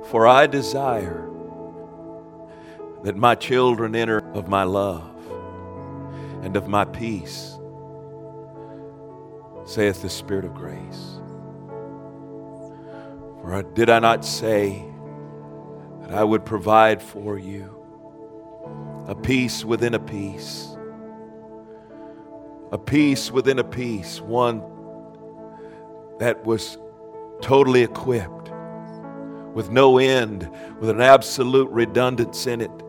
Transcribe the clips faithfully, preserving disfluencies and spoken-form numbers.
For I desire that my children enter of my love and of my peace, saith the Spirit of grace. For did I not say that I would provide for you a peace within a peace, a peace within a peace, one that was totally equipped, with no end, with an absolute redundance in it.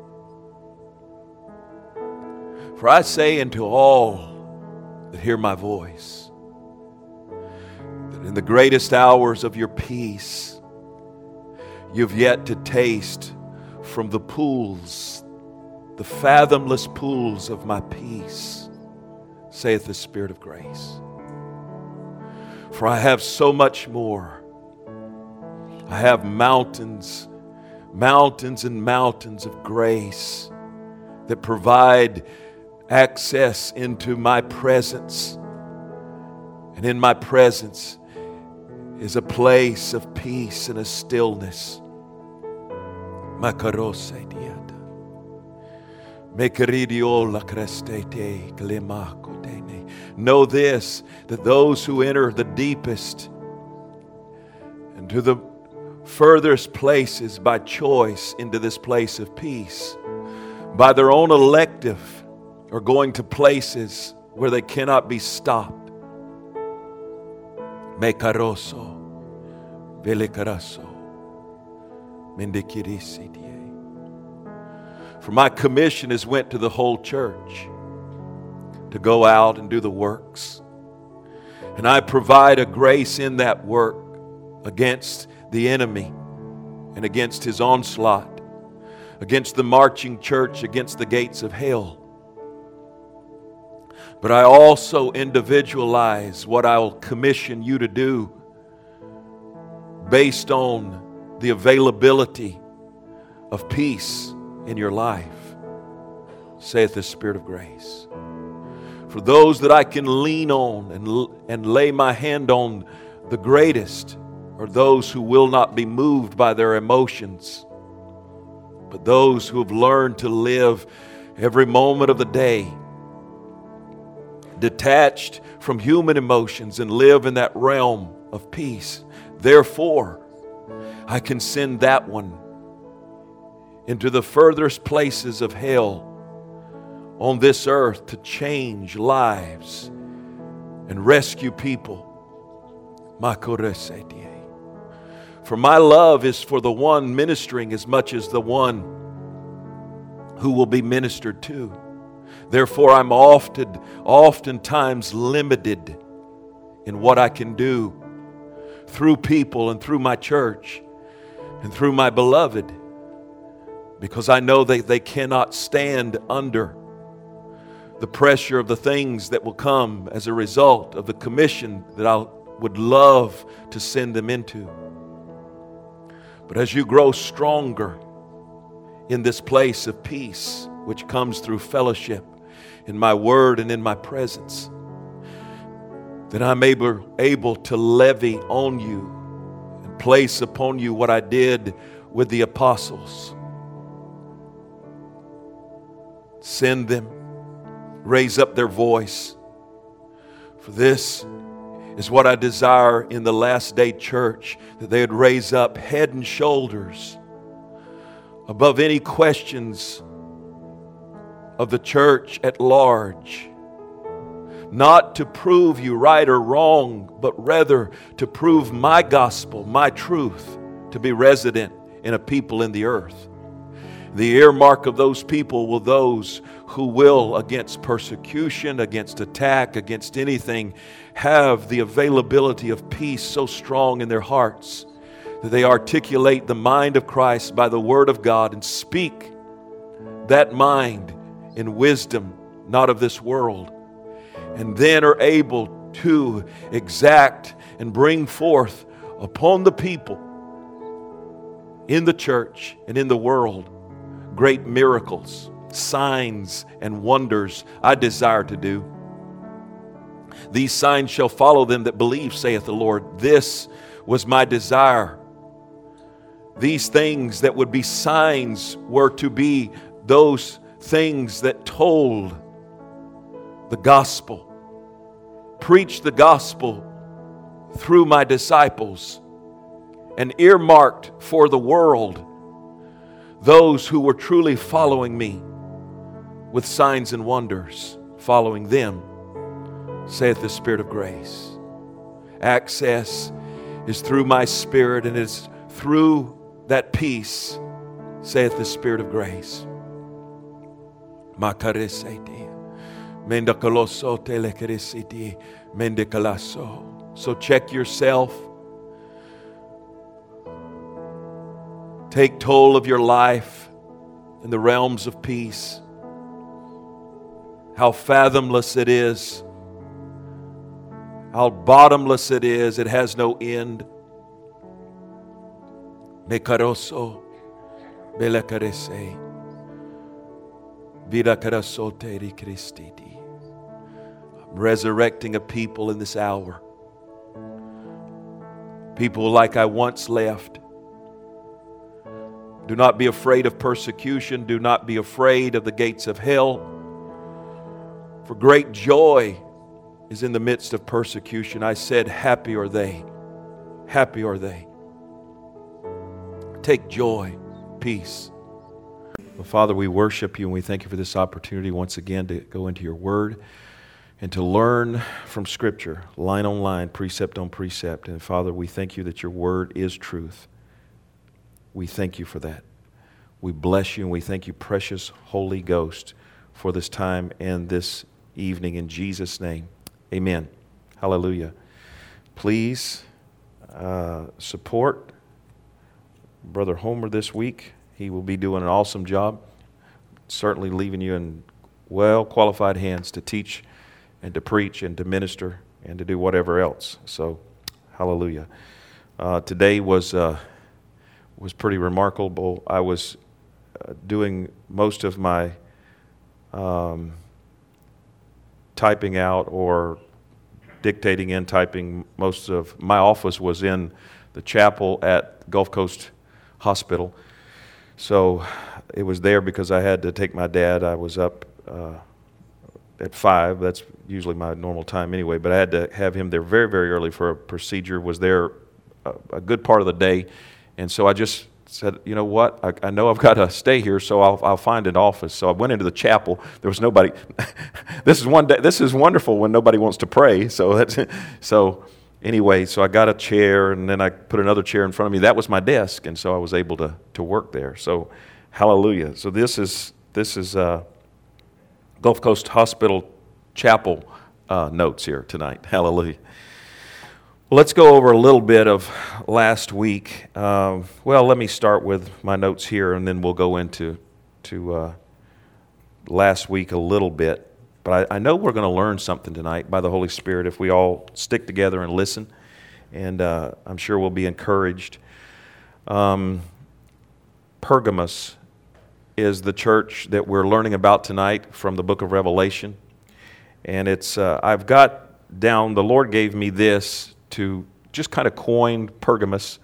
For I say unto all that hear my voice, that in the greatest hours of your peace, you've yet to taste from the pools, the fathomless pools of my peace, saith the Spirit of grace. For I have so much more. I have mountains, mountains and mountains of grace that provide access into my presence. And in my presence is a place of peace and a stillness. Makarose diata. Mekeridiola crestete glemako dene. Know this, that those who enter the deepest and to the furthest places by choice into this place of peace, by their own elective, are going to places where they cannot be stopped. Me caroso, vele caraso, mendikirisi die. For my commission is went to the whole church to go out and do the works. And I provide a grace in that work against the enemy and against his onslaught, against the marching church, against the gates of hell. But I also individualize what I'll commission you to do based on the availability of peace in your life, saith the Spirit of grace. For those that I can lean on and, and lay my hand on the greatest are those who will not be moved by their emotions, but those who have learned to live every moment of the day detached from human emotions and live in that realm of peace. Therefore, I can send that one into the furthest places of hell on this earth to change lives and rescue people. For my love is for the one ministering as much as the one who will be ministered to. Therefore, I'm often, oftentimes limited in what I can do through people and through my church and through my beloved, because I know that they cannot stand under the pressure of the things that will come as a result of the commission that I would love to send them into. But as you grow stronger in this place of peace, which comes through fellowship in my word and in my presence, then I'm able, able to levy on you and place upon you what I did with the apostles. Send them, raise up their voice. For this is what I desire in the last day church, that they would raise up head and shoulders above any questions of the church at large. Not to prove you right or wrong, but rather to prove my gospel, my truth, to be resident in a people in the earth. The earmark of those people will those who will, against persecution, against attack, against anything, have the availability of peace so strong in their hearts that they articulate the mind of Christ by the word of God and speak that mind in wisdom, not of this world, and then are able to exact and bring forth upon the people in the church and in the world great miracles, signs, and wonders I desire to do. These signs shall follow them that believe, saith the Lord. This was my desire, these things that would be signs were to be those things that told the gospel, preached the gospel through my disciples, and earmarked for the world those who were truly following me with signs and wonders, following them, saith the Spirit of grace. Access is through my Spirit, and it's through that peace, saith the Spirit of grace. So check yourself. Take toll of your life in the realms of peace. How fathomless it is. How bottomless it is. It has no end. Mekaroso belakarese vida karasote di Christidi. I'm resurrecting a people in this hour. People like I once left. Do not be afraid of persecution. Do not be afraid of the gates of hell. For great joy is in the midst of persecution. I said, happy are they. Happy are they. Take joy, peace. Well, Father, we worship you and we thank you for this opportunity once again to go into your word and to learn from Scripture, line on line, precept on precept. And Father, we thank you that your word is truth. We thank you for that. We bless you and we thank you, precious Holy Ghost, for this time and this evening in Jesus' name. Amen. Hallelujah. Please uh, support Brother Homer this week. He will be doing an awesome job, certainly leaving you in well-qualified hands to teach and to preach and to minister and to do whatever else. So, hallelujah. Uh, today was... Uh, was pretty remarkable. I was uh, doing most of my um, typing out or dictating in, typing most of my office was in the chapel at Gulf Coast Hospital. So it was there because I had to take my dad. I was up uh, at five. That's usually my normal time anyway, but I had to have him there very, very early for a procedure. Was there a, a good part of the day. And so I just said, you know what, I, I know I've got to stay here, so I'll, I'll find an office. So I went into the chapel. There was nobody. This is one day. This is wonderful when nobody wants to pray. So that's so. Anyway, so I got a chair, and then I put another chair in front of me. That was my desk, and so I was able to to work there. So, hallelujah. So this is this is uh, Gulf Coast Hospital Chapel uh, notes here tonight. Hallelujah. Let's go over a little bit of last week. Uh, well, let me start with my notes here, and then we'll go into to uh, last week a little bit. But I, I know we're going to learn something tonight by the Holy Spirit if we all stick together and listen, and uh, I'm sure we'll be encouraged. Um, Pergamos is the church that we're learning about tonight from the book of Revelation, and it's uh, I've got down, the Lord gave me this to just kind of coin Pergamos.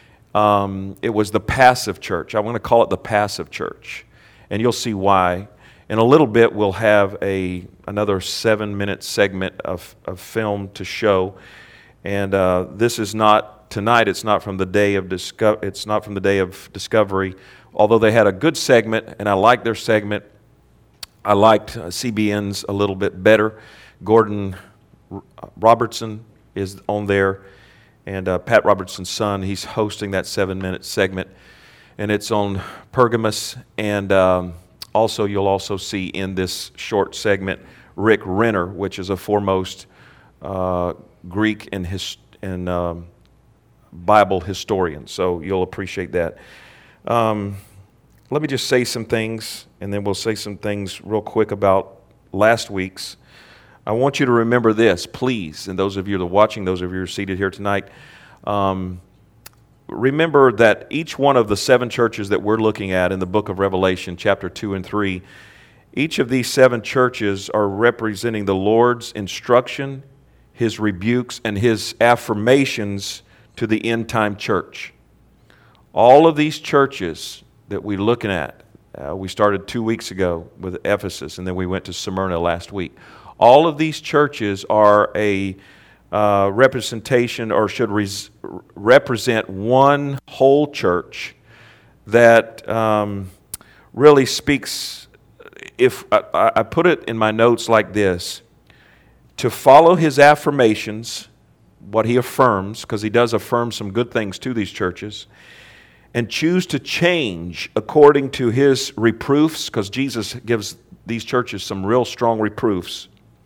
Um, it was the passive church. I want to call it the passive church. And you'll see why. In a little bit, we'll have a another seven-minute segment of, of film to show. And uh, this is not, tonight, it's not from the day of disco- it's not from the day of discovery. Although they had a good segment, and I liked their segment. I liked uh, C B N's a little bit better. Gordon Robertson is on there, and uh, Pat Robertson's son, he's hosting that seven-minute segment, and it's on Pergamos, and um, also you'll also see in this short segment Rick Renner, which is a foremost uh, Greek and, his, and um, Bible historian, so you'll appreciate that. Um, let me just say some things, and then we'll say some things real quick about last week's. I want you to remember this, please, and those of you that are watching, those of you who are seated here tonight, um, remember that each one of the seven churches that we're looking at in the book of Revelation, chapter two and three, each of these seven churches are representing the Lord's instruction, His rebukes, and His affirmations to the end-time church. All of these churches that we're looking at, uh, we started two weeks ago with Ephesus, and then we went to Smyrna last week. All of these churches are a uh, representation, or should res- represent one whole church that um, really speaks. If I, I put it in my notes like this: to follow his affirmations, what he affirms, because he does affirm some good things to these churches, and choose to change according to his reproofs, because Jesus gives these churches some real strong reproofs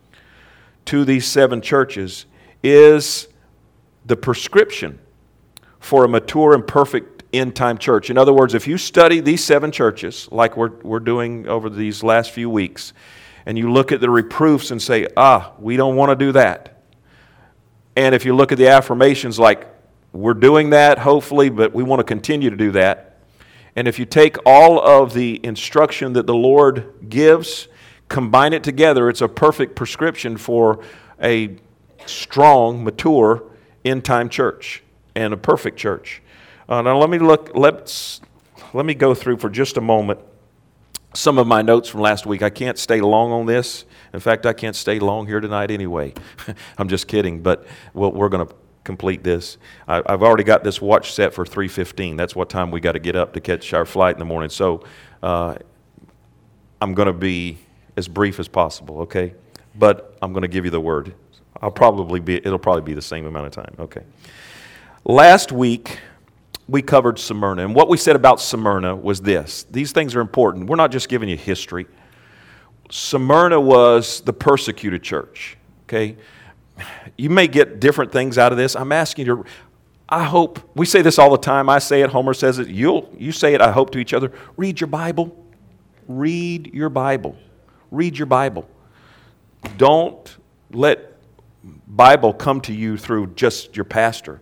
to these seven churches, is the prescription for a mature and perfect end-time church. In other words, if you study these seven churches, like we're, we're doing over these last few weeks, and you look at the reproofs and say, ah, we don't want to do that. And if you look at the affirmations like, we're doing that, hopefully, but we want to continue to do that. And if you take all of the instruction that the Lord gives, combine it together, it's a perfect prescription for a strong, mature, end-time church and a perfect church. Uh, now let me look. Let's let me go through for just a moment some of my notes from last week. I can't stay long on this. In fact, I can't stay long here tonight anyway. I'm just kidding, but we'll, we're going to complete this. I, I've already got this watch set for three fifteen. That's what time we got to get up to catch our flight in the morning. So uh, I'm going to be as brief as possible, okay? But I'm going to give you the word. I'll probably be. It'll probably be the same amount of time, okay? Last week, we covered Smyrna, and what we said about Smyrna was this. These things are important. We're not just giving you history. Smyrna was the persecuted church, okay? You may get different things out of this. I'm asking you to, I hope, we say this all the time. I say it, Homer says it, you'll, you say it, I hope, to each other. Read your Bible. Read your Bible. Read your Bible. Don't let Bible come to you through just your pastor.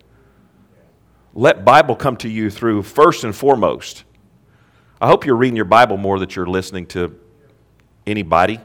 Let Bible come to you through first and foremost. I hope you're reading your Bible more than you're listening to anybody.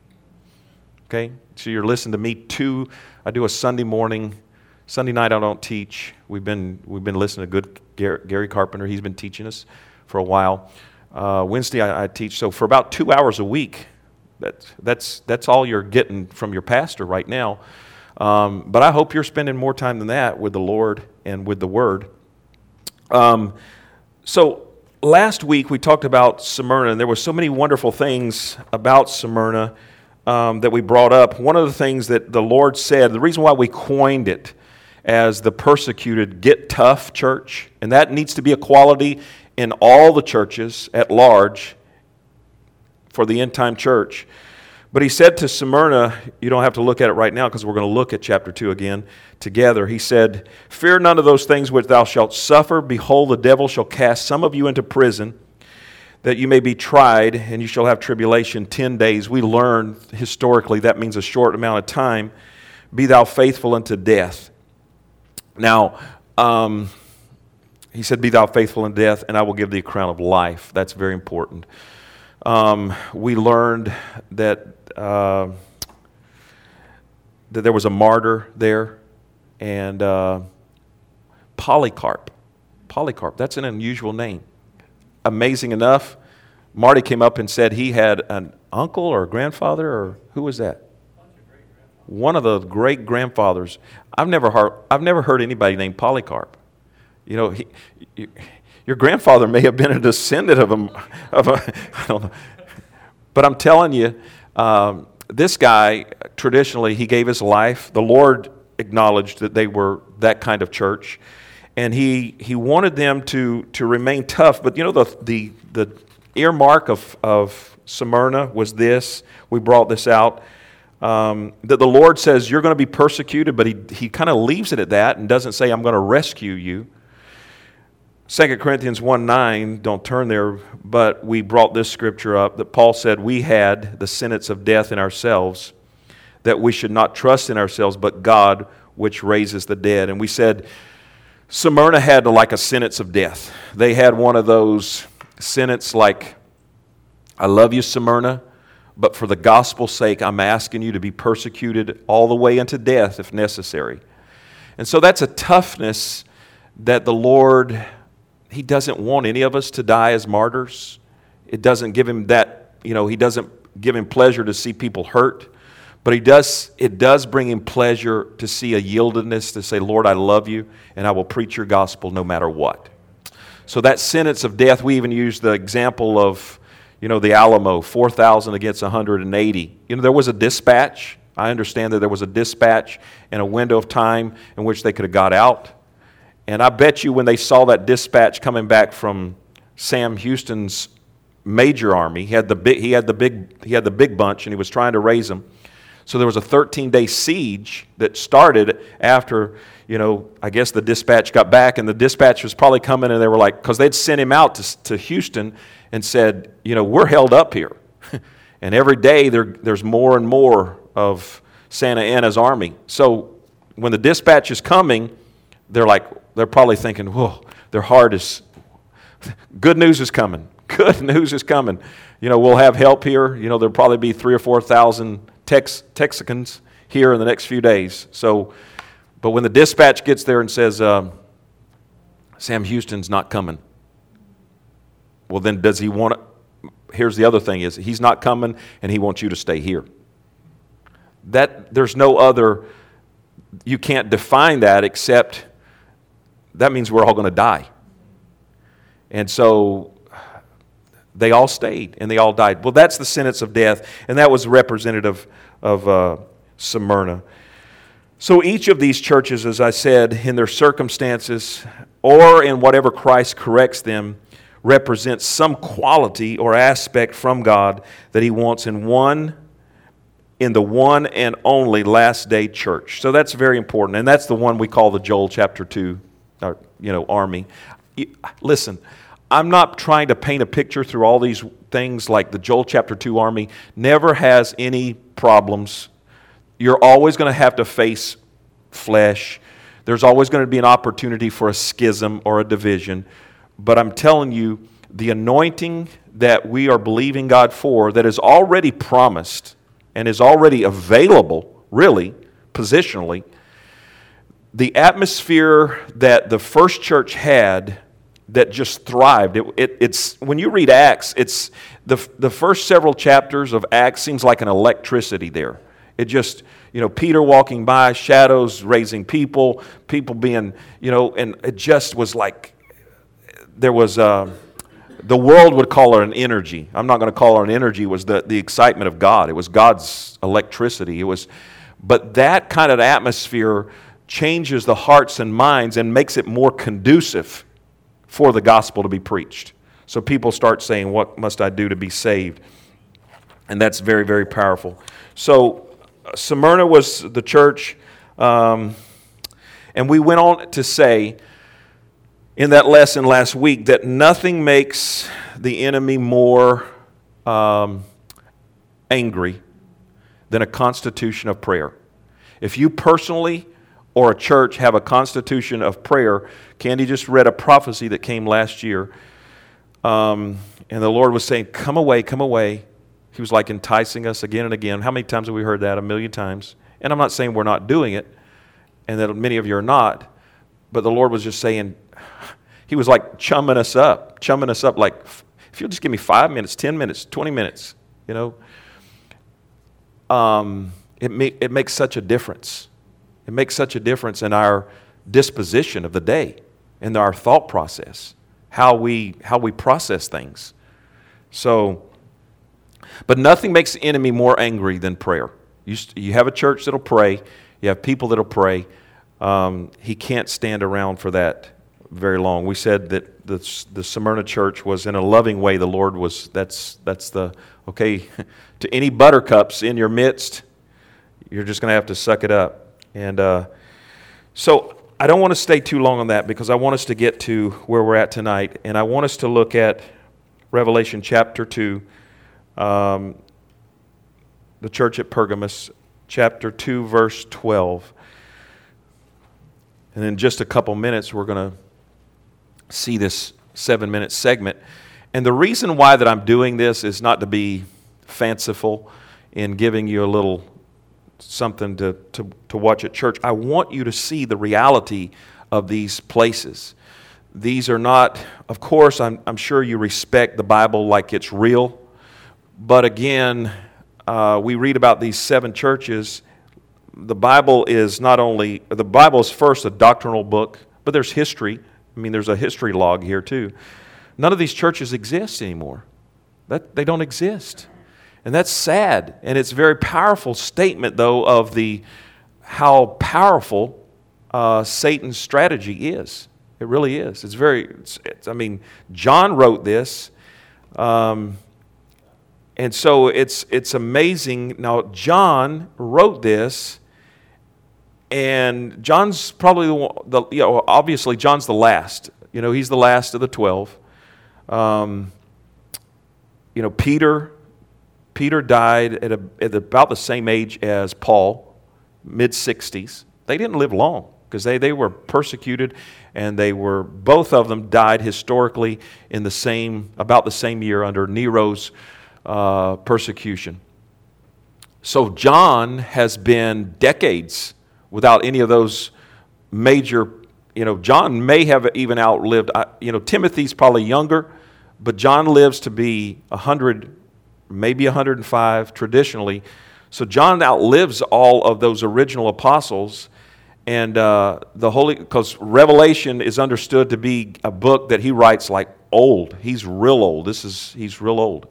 Okay? So you're listening to me too. I do a Sunday morning. Sunday night I don't teach. We've been we've been listening to good Gary Carpenter. He's been teaching us for a while. Uh, Wednesday I, I teach. So for about two hours a week, that's that's that's all you're getting from your pastor right now. Um, but I hope you're spending more time than that with the Lord and with the Word. Um, so last week we talked about Smyrna, and there were so many wonderful things about Smyrna um, that we brought up. One of the things that the Lord said, the reason why we coined it as the persecuted get tough church, and that needs to be a quality in all the churches at large for the end time church. But he said to Smyrna, you don't have to look at it right now because we're going to look at chapter two again together. He said, fear none of those things which thou shalt suffer. Behold, the devil shall cast some of you into prison, that you may be tried, and you shall have tribulation ten days. We learn historically that means a short amount of time. Be thou faithful unto death. Now, um, he said, be thou faithful unto death, and I will give thee a crown of life. That's very important. Um, we learned that uh, that there was a martyr there, and uh, Polycarp. Polycarp, that's an unusual name. Amazing enough, Marty came up and said he had an uncle or a grandfather, or who was that? One of the great grandfathers. I've never heard. I've never heard anybody named Polycarp. You know, he, he, your grandfather may have been a descendant of a, of a I don't know. But I'm telling you, um, this guy, traditionally, he gave his life. The Lord acknowledged that they were that kind of church. And he he wanted them to, to remain tough. But you know, the the, the earmark of, of Smyrna was this. We brought this out. Um, that the Lord says, you're going to be persecuted, but he, he kind of leaves it at that and doesn't say, I'm going to rescue you. Second Corinthians one nine, don't turn there, but we brought this scripture up that Paul said we had the sentence of death in ourselves, that we should not trust in ourselves, but God which raises the dead. And we said Smyrna had like a sentence of death. They had one of those sentences like, I love you, Smyrna, but for the gospel's sake, I'm asking you to be persecuted all the way into death if necessary. And so that's a toughness that the Lord he doesn't want any of us to die as martyrs. It doesn't give him that, you know, he doesn't give him pleasure to see people hurt. But he does. It does bring him pleasure to see a yieldedness to say, Lord, I love you, and I will preach your gospel no matter what. So that sentence of death, we even use the example of, you know, the Alamo, four thousand against one hundred eighty. You know, there was a dispatch. I understand that there was a dispatch and a window of time in which they could have got out. And I bet you when they saw that dispatch coming back from Sam Houston's major army, he had the big, he had the big, he had the big bunch, and he was trying to raise them. So there was a thirteen-day siege that started after, you know, I guess the dispatch got back, and the dispatch was probably coming, and they were like, because they'd sent him out to, to Houston and said, you know, we're held up here. And every day there, there's more and more of Santa Anna's army. So when the dispatch is coming, they're like, they're probably thinking, whoa, their heart is, good news is coming. Good news is coming. You know, we'll have help here. You know, there'll probably be three or four thousand Tex- Texicans here in the next few days. So, but when the dispatch gets there and says, um, Sam Houston's not coming, well, then does he want to? Here's the other thing: is he's not coming, and he wants you to stay here. That there's no other. You can't define that except that means we're all going to die. And so they all stayed and they all died. Well, that's the sentence of death, and that was representative of uh, Smyrna. So each of these churches, as I said, in their circumstances or in whatever Christ corrects them, represents some quality or aspect from God that He wants in one, in the one and only last day church. So that's very important, and that's the one we call the Joel chapter two, or, you know, army. Listen. I'm not trying to paint a picture through all these things like the Joel chapter two army never has any problems. You're always going to have to face flesh. There's always going to be an opportunity for a schism or a division. But I'm telling you, the anointing that we are believing God for, that is already promised and is already available, really, positionally, the atmosphere that the first church had that just thrived. It, it, it's when you read Acts, it's the the first several chapters of Acts seems like an electricity there. It just, you know, Peter walking by, shadows raising people, people being, you know, and it just was like there was uh, the world would call her an energy. I'm not going to call her an energy. It was the the excitement of God. It was God's electricity. It was, but that kind of atmosphere changes the hearts and minds and makes it more conducive for the gospel to be preached. So people start saying, what must I do to be saved? And that's very, very powerful. So Smyrna was the church, um, and we went on to say in that lesson last week that nothing makes the enemy more um, angry than a constitution of prayer. If you personally or a church have a constitution of prayer. Candy just read a prophecy that came last year. Um, and the Lord was saying, come away, come away. He was like enticing us again and again. How many times have we heard that? A million times. And I'm not saying we're not doing it, and that many of you are not. But the Lord was just saying, He was like chumming us up, chumming us up like, if you'll just give me five minutes, ten minutes, twenty minutes, you know. Um, it, ma- it makes such a difference. It makes such a difference in our disposition of the day, in our thought process, how we how we process things. So, but nothing makes the enemy more angry than prayer. You, you have a church that'll pray. You have people that'll pray. Um, he can't stand around for that very long. We said that the, the Smyrna church was in a loving way. The Lord was, that's, that's the, okay, to any buttercups in your midst, you're just going to have to suck it up. And uh, so I don't want to stay too long on that because I want us to get to where we're at tonight. And I want us to look at Revelation chapter two, um, the church at Pergamos, chapter two, verse twelve. And in just a couple minutes, we're going to see this seven-minute segment. And the reason why that I'm doing this is not to be fanciful in giving you a little something to, to, to watch at church. I want you to see the reality of these places. These are not, of course, I'm, I'm sure you respect the Bible like it's real. But again, uh, we read about these seven churches. The Bible is not only, the Bible is first a doctrinal book, but there's history. I mean, there's a history log here too. None of these churches exist anymore. That, they don't exist. And that's sad. And it's a very powerful statement, though, of the how powerful uh, Satan's strategy is. It really is. It's very, it's, it's, I mean, John wrote this. Um, and so it's it's amazing. Now, John wrote this, and John's probably the one, the, you know, obviously John's the last. You know, he's the last of the twelve. Um, you know, Peter, Peter died at, a, at about the same age as Paul, mid sixties. They didn't live long because they, they were persecuted, and they were, both of them died historically in the same, about the same year under Nero's uh, persecution. So John has been decades without any of those major, you know, John may have even outlived, you know, Timothy's probably younger, but John lives to be one hundred, maybe one hundred five traditionally. So John outlives all of those original apostles. And uh, the Holy, because Revelation is understood to be a book that he writes like old. He's real old. This is, he's real old.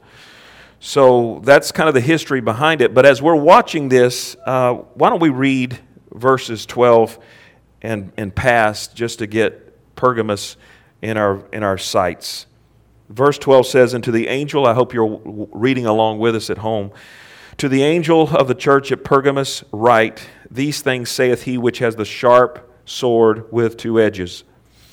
So that's kind of the history behind it. But as we're watching this, uh, why don't we read verses twelve and, and past just to get Pergamos in our in our sights. Verse twelve says, "And to the angel," I hope you're reading along with us at home, "to the angel of the church at Pergamos write, these things saith he which has the sharp sword with two edges.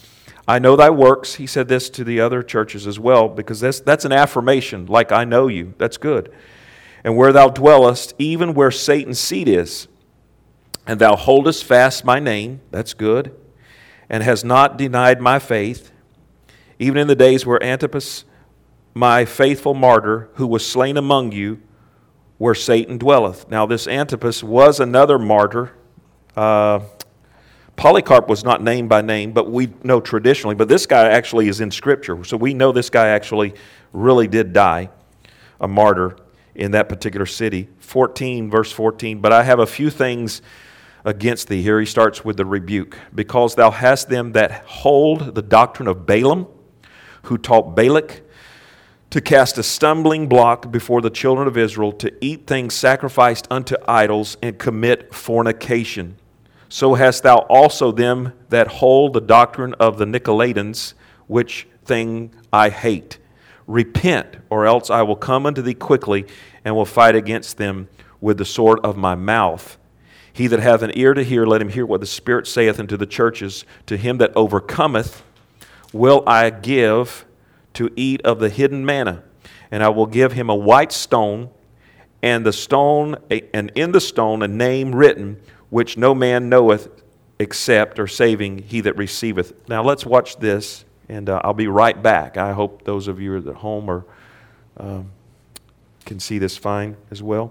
I know thy works." He said this to the other churches as well, because that's, that's an affirmation, like I know you. That's good. "And where thou dwellest, even where Satan's seat is, and thou holdest fast my name," that's good, "and hast not denied my faith, even in the days where Antipas, my faithful martyr, who was slain among you, where Satan dwelleth." Now this Antipas was another martyr. Uh, Polycarp was not named by name, but we know traditionally. But this guy actually is in Scripture. So we know this guy actually really did die, a martyr in that particular city. fourteen, verse fourteen, "But I have a few things against thee." Here he starts with the rebuke. "Because thou hast them that hold the doctrine of Balaam, who taught Balak to cast a stumbling block before the children of Israel, to eat things sacrificed unto idols, and commit fornication. So hast thou also them that hold the doctrine of the Nicolaitans, which thing I hate. Repent, or else I will come unto thee quickly, and will fight against them with the sword of my mouth. He that hath an ear to hear, let him hear what the Spirit saith unto the churches. To him that overcometh will I give to eat of the hidden manna, and I will give him a white stone, and the stone, and in the stone a name written, which no man knoweth except, or saving, he that receiveth." Now let's watch this, and uh, I'll be right back. I hope those of you at home are um, can see this fine as well.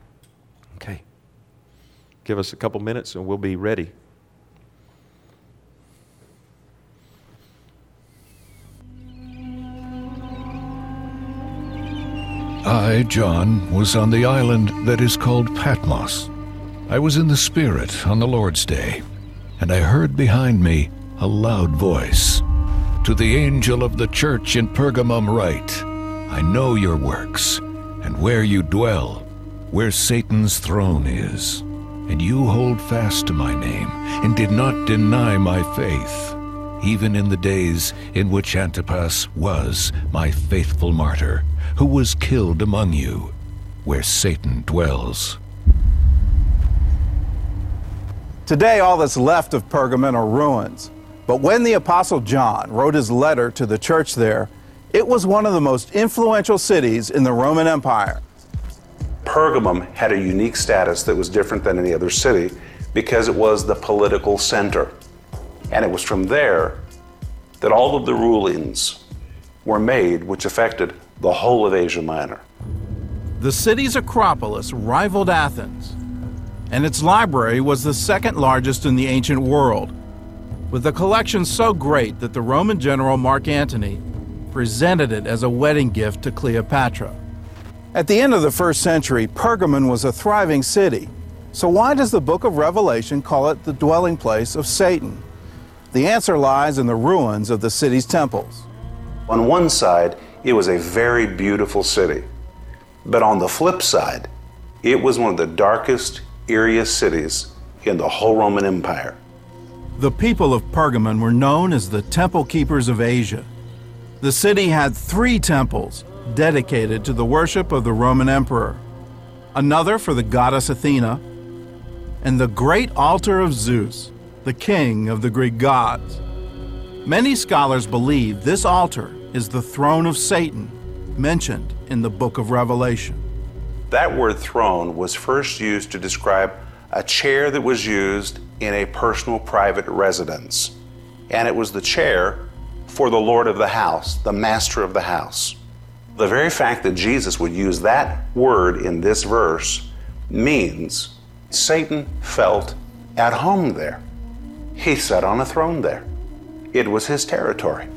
Okay. Give us a couple minutes, and we'll be ready. I, John, was on the island that is called Patmos. I was in the Spirit on the Lord's day, and I heard behind me a loud voice. "To the angel of the church in Pergamum write, I know your works, and where you dwell, where Satan's throne is. And you hold fast to my name, and did not deny my faith, even in the days in which Antipas was my faithful martyr, who was killed among you, where Satan dwells." Today, all that's left of Pergamon are ruins. But when the Apostle John wrote his letter to the church there, it was one of the most influential cities in the Roman Empire. Pergamum had a unique status that was different than any other city because it was the political center. And it was from there that all of the rulings were made which affected the whole of Asia Minor. The city's Acropolis rivaled Athens, and its library was the second largest in the ancient world. with a collection so great that the Roman general Mark Antony presented it as a wedding gift to Cleopatra. At the end of the first century, Pergamon was a thriving city. So why does the book of Revelation call it the dwelling place of Satan? The answer lies in the ruins of the city's temples. On one side, it was a very beautiful city. But on the flip side, it was one of the darkest, eeriest cities in the whole Roman Empire. The people of Pergamon were known as the Temple Keepers of Asia. The city had three temples dedicated to the worship of the Roman emperor, another for the goddess Athena, and the great altar of Zeus, the king of the Greek gods. Many scholars believe this altar is the throne of Satan mentioned in the book of Revelation. That word throne was first used to describe a chair that was used in a personal private residence. And it was the chair for the Lord of the house, the master of the house. The very fact that Jesus would use that word in this verse means Satan felt at home there. He sat on a throne there. It was his territory.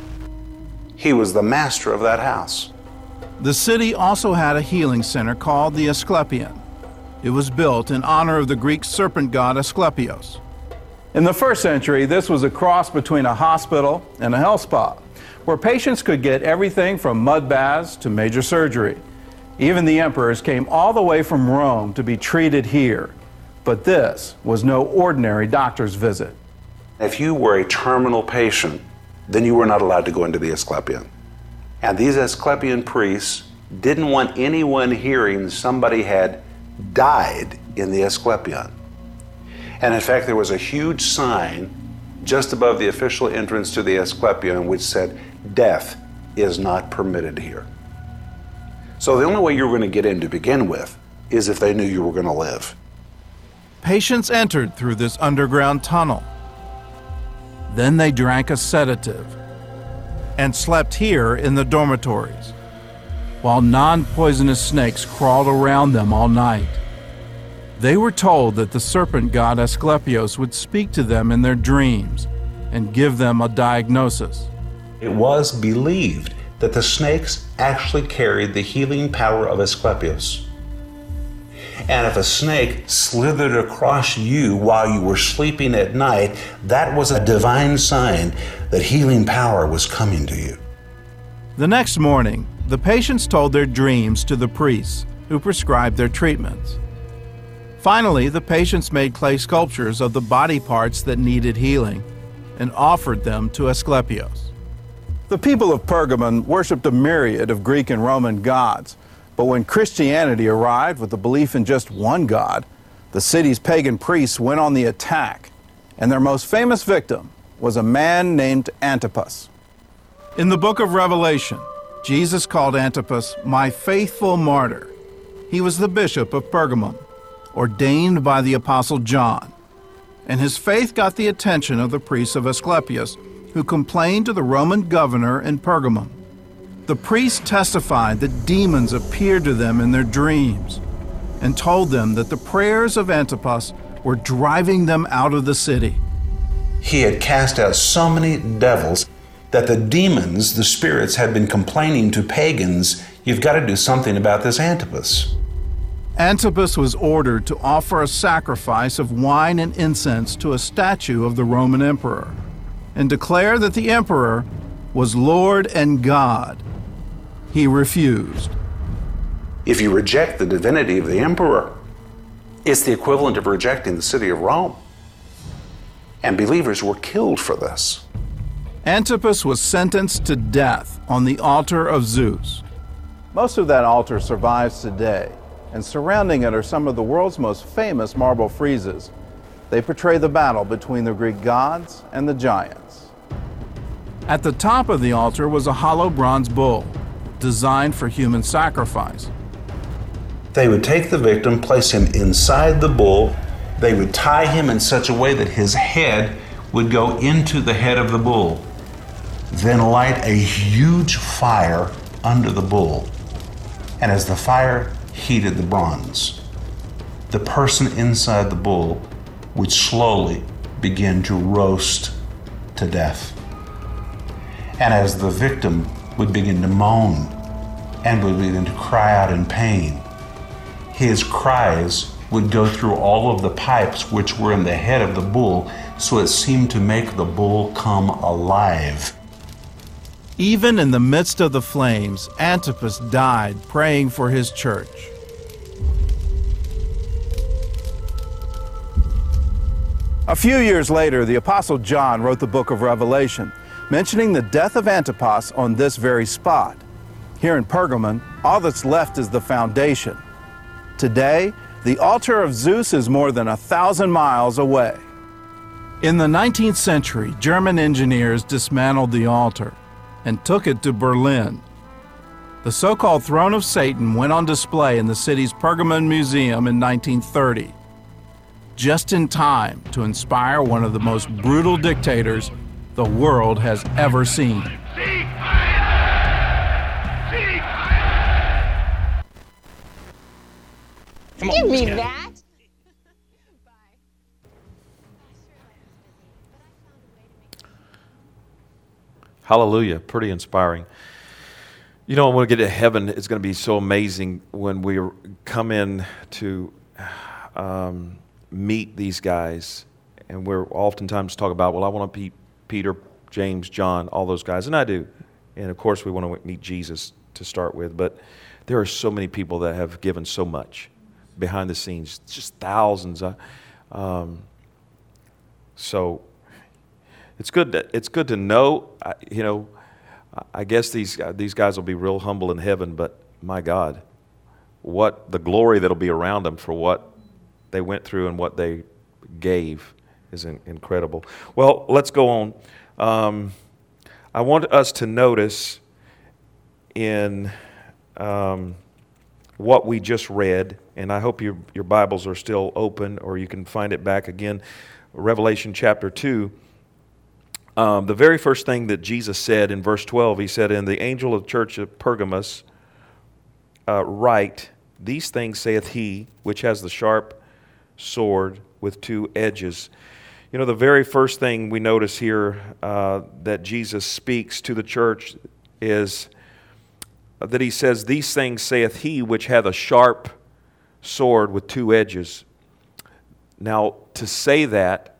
He was the master of that house. The city also had a healing center called the Asclepion. It was built in honor of the Greek serpent god Asclepios. In the first century, this was a cross between a hospital and a health spa, where patients could get everything from mud baths to major surgery. Even the emperors came all the way from Rome to be treated here. But this was no ordinary doctor's visit. If you were a terminal patient, then you were not allowed to go into the Asclepion. And these Asclepian priests didn't want anyone hearing somebody had died in the Asclepion. And in fact, there was a huge sign just above the official entrance to the Asclepion which said, "Death is not permitted here." So the only way you were going to get in to begin with is if they knew you were going to live. Patients entered through this underground tunnel. Then they drank a sedative and slept here in the dormitories, while non-poisonous snakes crawled around them all night. They were told that the serpent god Asclepios would speak to them in their dreams and give them a diagnosis. It was believed that the snakes actually carried the healing power of Asclepios. And if a snake slithered across you while you were sleeping at night, that was a divine sign that healing power was coming to you. The next morning, the patients told their dreams to the priests, who prescribed their treatments. Finally, the patients made clay sculptures of the body parts that needed healing and offered them to Asclepios. The people of Pergamon worshipped a myriad of Greek and Roman gods. But when Christianity arrived with the belief in just one God, the city's pagan priests went on the attack, and their most famous victim was a man named Antipas. In the book of Revelation, Jesus called Antipas my faithful martyr. He was the bishop of Pergamum, ordained by the Apostle John, and his faith got the attention of the priests of Asclepius, who complained to the Roman governor in Pergamum. The priests testified that demons appeared to them in their dreams and told them that the prayers of Antipas were driving them out of the city. He had cast out so many devils that the demons, the spirits, had been complaining to pagans, "You've got to do something about this Antipas." Antipas was ordered to offer a sacrifice of wine and incense to a statue of the Roman emperor and declare that the emperor was Lord and God. He refused. If you reject the divinity of the emperor, it's the equivalent of rejecting the city of Rome. And believers were killed for this. Antipas was sentenced to death on the altar of Zeus. Most of that altar survives today, and surrounding it are some of the world's most famous marble friezes. They portray the battle between the Greek gods and the giants. At the top of the altar was a hollow bronze bull, designed for human sacrifice. They would take the victim, place him inside the bull. They would tie him in such a way that his head would go into the head of the bull. Then light a huge fire under the bull. And as the fire heated the bronze, the person inside the bull would slowly begin to roast to death. And as the victim would begin to moan and would begin to cry out in pain, his cries would go through all of the pipes which were in the head of the bull, so it seemed to make the bull come alive. Even in the midst of the flames, Antipas died praying for his church. A few years later, the Apostle John wrote the book of Revelation, mentioning the death of Antipas on this very spot. Here in Pergamon, all that's left is the foundation. Today, the altar of Zeus is more than a thousand miles away. In the nineteenth century, German engineers dismantled the altar and took it to Berlin. The so-called Throne of Satan went on display in the city's Pergamon Museum in nineteen thirty, just in time to inspire one of the most brutal dictators the world has ever seen. Come on, you mean that? Hallelujah. Pretty inspiring. You know, when we get to heaven, it's going to be so amazing when we come in to um, meet these guys. And we're oftentimes talk about, well, I want to meet Peter, James, John, all those guys. And I do. And of course, we want to meet Jesus to start with. But there are so many people that have given so much behind the scenes, just thousands. Um, so it's good. To, it's good to know. You know, I guess these these guys will be real humble in heaven. But my God, what the glory that'll be around them for what they went through and what they gave is in, incredible. Well, let's go on. Um, I want us to notice in um, what we just read, and I hope your your Bibles are still open, or you can find it back again, Revelation chapter two. Um, the very first thing that Jesus said in verse twelve, he said, "And the angel of the church of Pergamos uh, write, these things saith he which has the sharp sword with two edges." You know, the very first thing we notice here uh, that Jesus speaks to the church is that he says, "These things saith he which hath a sharp sword with two edges." Now, to say that,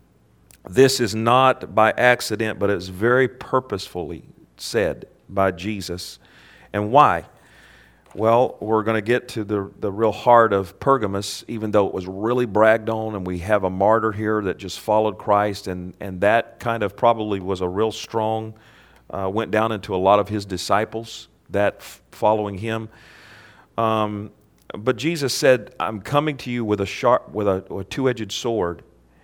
this is not by accident, but it's very purposefully said by Jesus. And why? Well, we're going to get to the, the real heart of Pergamos, even though it was really bragged on, and we have a martyr here that just followed Christ, and, and that kind of probably was a real strong, uh, went down into a lot of his disciples, that f- following him. Um, but Jesus said, "I'm coming to you with a sharp, with a, a two-edged sword."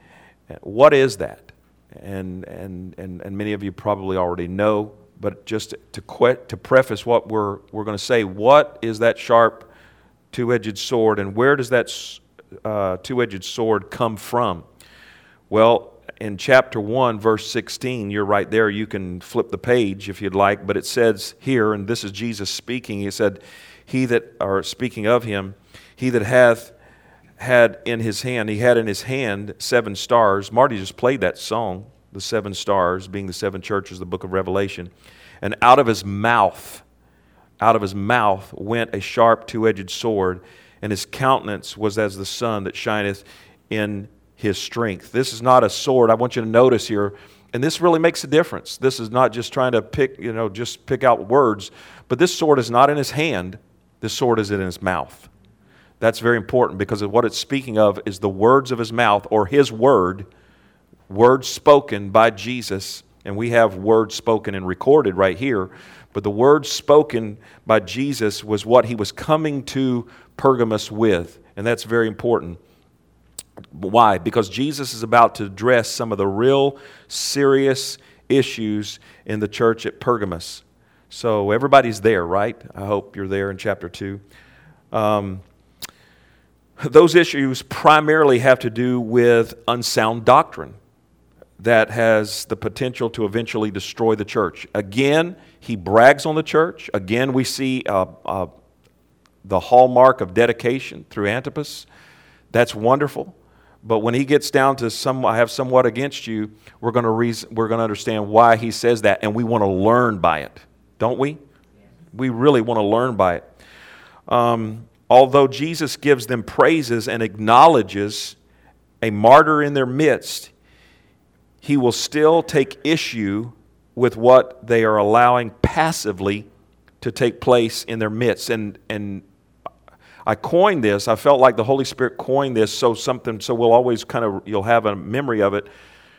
What is that? And, and and and many of you probably already know, but just to que- to preface what we're we're going to say, what is that sharp two-edged sword, and where does that uh, two-edged sword come from? Well, in chapter one, verse sixteen, you're right there. You can flip the page if you'd like, but it says here, and this is Jesus speaking. He said, "He that," or speaking of him, "he that hath had in his hand, he had in his hand seven stars." Marty just played that song, the seven stars, being the seven churches, the book of Revelation. "And out of his mouth, out of his mouth went a sharp two-edged sword, and his countenance was as the sun that shineth in his strength." This is not a sword. I want you to notice here, and this really makes a difference. This is not just trying to pick, you know, just pick out words, but this sword is not in his hand. This sword is in his mouth. That's very important, because of what it's speaking of is the words of his mouth, or his word, words spoken by Jesus. And we have words spoken and recorded right here. But the words spoken by Jesus was what he was coming to Pergamos with. And that's very important. Why? Because Jesus is about to address some of the real serious issues in the church at Pergamos. So everybody's there, right? I hope you're there in chapter two. Um, Those issues primarily have to do with unsound doctrine that has the potential to eventually destroy the church. Again, he brags on the church. Again, we see uh, uh, the hallmark of dedication through Antipas. That's wonderful. But when he gets down to some, I have somewhat against you, we're going to reason, we're going to understand why he says that, and we want to learn by it, don't we? We really want to learn by it. Um, although Jesus gives them praises and acknowledges a martyr in their midst, he will still take issue with what they are allowing passively to take place in their midst. And and I coined this, I felt like the Holy Spirit coined this so something, so we'll always kind of, you'll have a memory of it.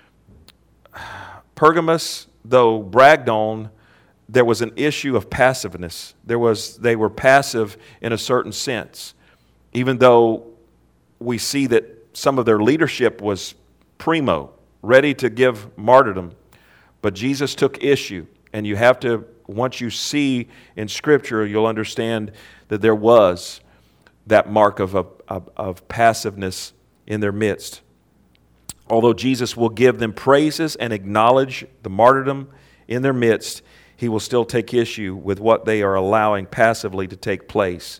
Pergamos, though bragged on, there was an issue of passiveness. There was, they were passive in a certain sense. Even though we see that some of their leadership was primo, ready to give martyrdom. But Jesus took issue. And you have to, once you see in Scripture, you'll understand that there was that mark of, of, of passiveness in their midst. Although Jesus will give them praises and acknowledge the martyrdom in their midst, he will still take issue with what they are allowing passively to take place.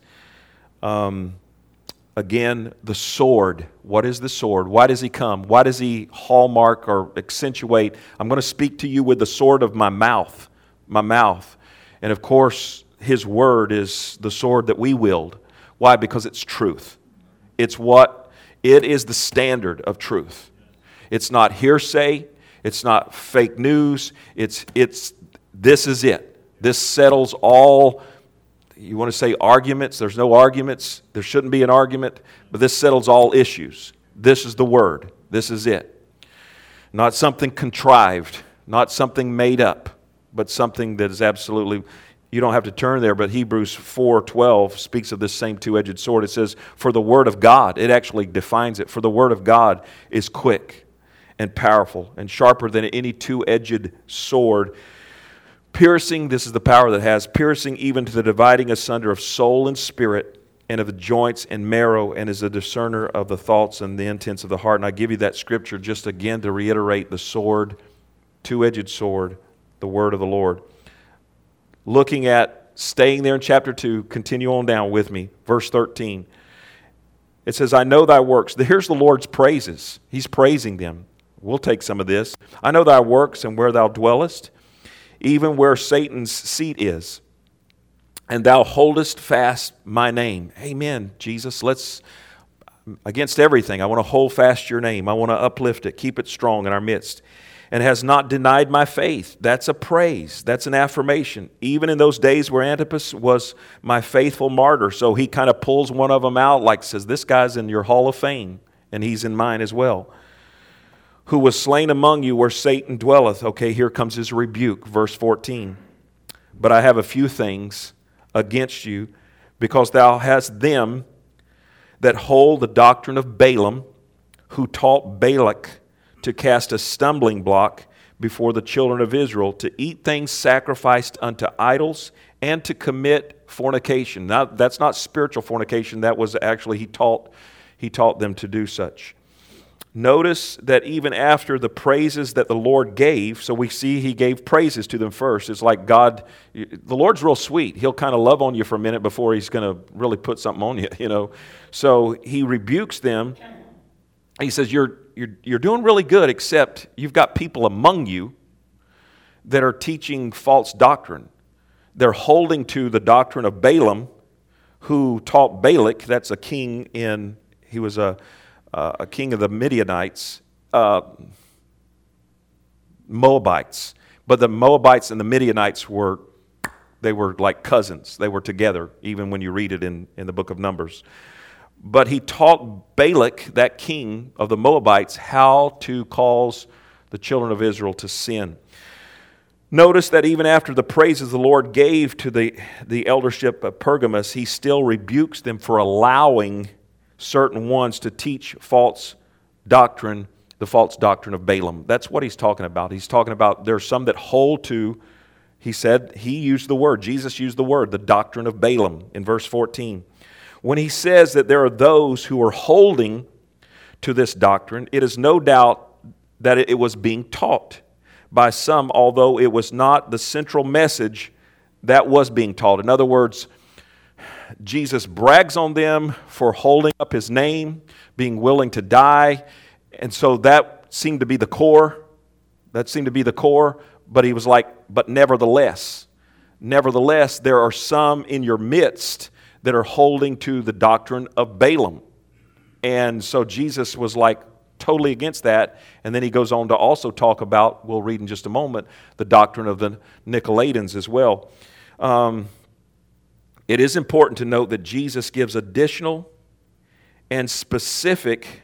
Um, again, the sword. What is the sword? Why does he come? Why does he hallmark or accentuate? I'm going to speak to you with the sword of my mouth. My mouth. And of course, his word is the sword that we wield. Why? Because it's truth. It's what, it is the standard of truth. It's not hearsay. It's not fake news. It's, it's, this is it. This settles all, you want to say arguments? There's no arguments. There shouldn't be an argument. But this settles all issues. This is the word. This is it. Not something contrived. Not something made up. But something that is absolutely, you don't have to turn there, but Hebrews four twelve speaks of this same two-edged sword. It says, for the word of God, it actually defines it, for the word of God is quick and powerful and sharper than any two-edged sword, piercing, this is the power that has, piercing even to the dividing asunder of soul and spirit and of the joints and marrow, and is a discerner of the thoughts and the intents of the heart. And I give you that scripture just again to reiterate the sword, two-edged sword, the word of the Lord. Looking at, staying there in chapter two, continue on down with me, verse thirteen. It says, I know thy works. Here's the Lord's praises. He's praising them. We'll take some of this. I know thy works and where thou dwellest, even where Satan's seat is. And thou holdest fast my name. Amen, Jesus. Let's, against everything, I want to hold fast your name. I want to uplift it, keep it strong in our midst. And has not denied my faith. That's a praise. That's an affirmation. Even in those days where Antipas was my faithful martyr. So he kind of pulls one of them out, like says, this guy's in your hall of fame. And he's in mine as well. Who was slain among you where Satan dwelleth. Okay, here comes his rebuke. Verse fourteen. But I have a few things against you, because thou hast them that hold the doctrine of Balaam, who taught Balak to cast a stumbling block before the children of Israel, to eat things sacrificed unto idols, and to commit fornication. Now, that's not spiritual fornication. That was actually, he taught, he taught them to do such. Notice that even after the praises that the Lord gave, so we see he gave praises to them first. It's like God, the Lord's real sweet. He'll kind of love on you for a minute before he's going to really put something on you, you know. So he rebukes them. He says, you're You're, you're doing really good, except you've got people among you that are teaching false doctrine. They're holding to the doctrine of Balaam, who taught Balak. That's a king in, he was a, uh, a king of the Midianites, uh, Moabites. But the Moabites and the Midianites were, they were like cousins. They were together, even when you read it in, in the book of Numbers. But he taught Balak, that king of the Moabites, how to cause the children of Israel to sin. Notice that even after the praises the Lord gave to the, the eldership of Pergamos, he still rebukes them for allowing certain ones to teach false doctrine, the false doctrine of Balaam. That's what he's talking about. He's talking about there's some that hold to, he said, he used the word, Jesus used the word, the doctrine of Balaam in verse fourteen. When he says that there are those who are holding to this doctrine, it is no doubt that it was being taught by some, although it was not the central message that was being taught. In other words, Jesus brags on them for holding up his name, being willing to die. And so that seemed to be the core. That seemed to be the core. But he was like, but nevertheless, nevertheless, there are some in your midst that are holding to the doctrine of Balaam. And so Jesus was like totally against that. And then he goes on to also talk about, we'll read in just a moment, the doctrine of the Nicolaitans as well. Um, it is important to note that Jesus gives additional and specific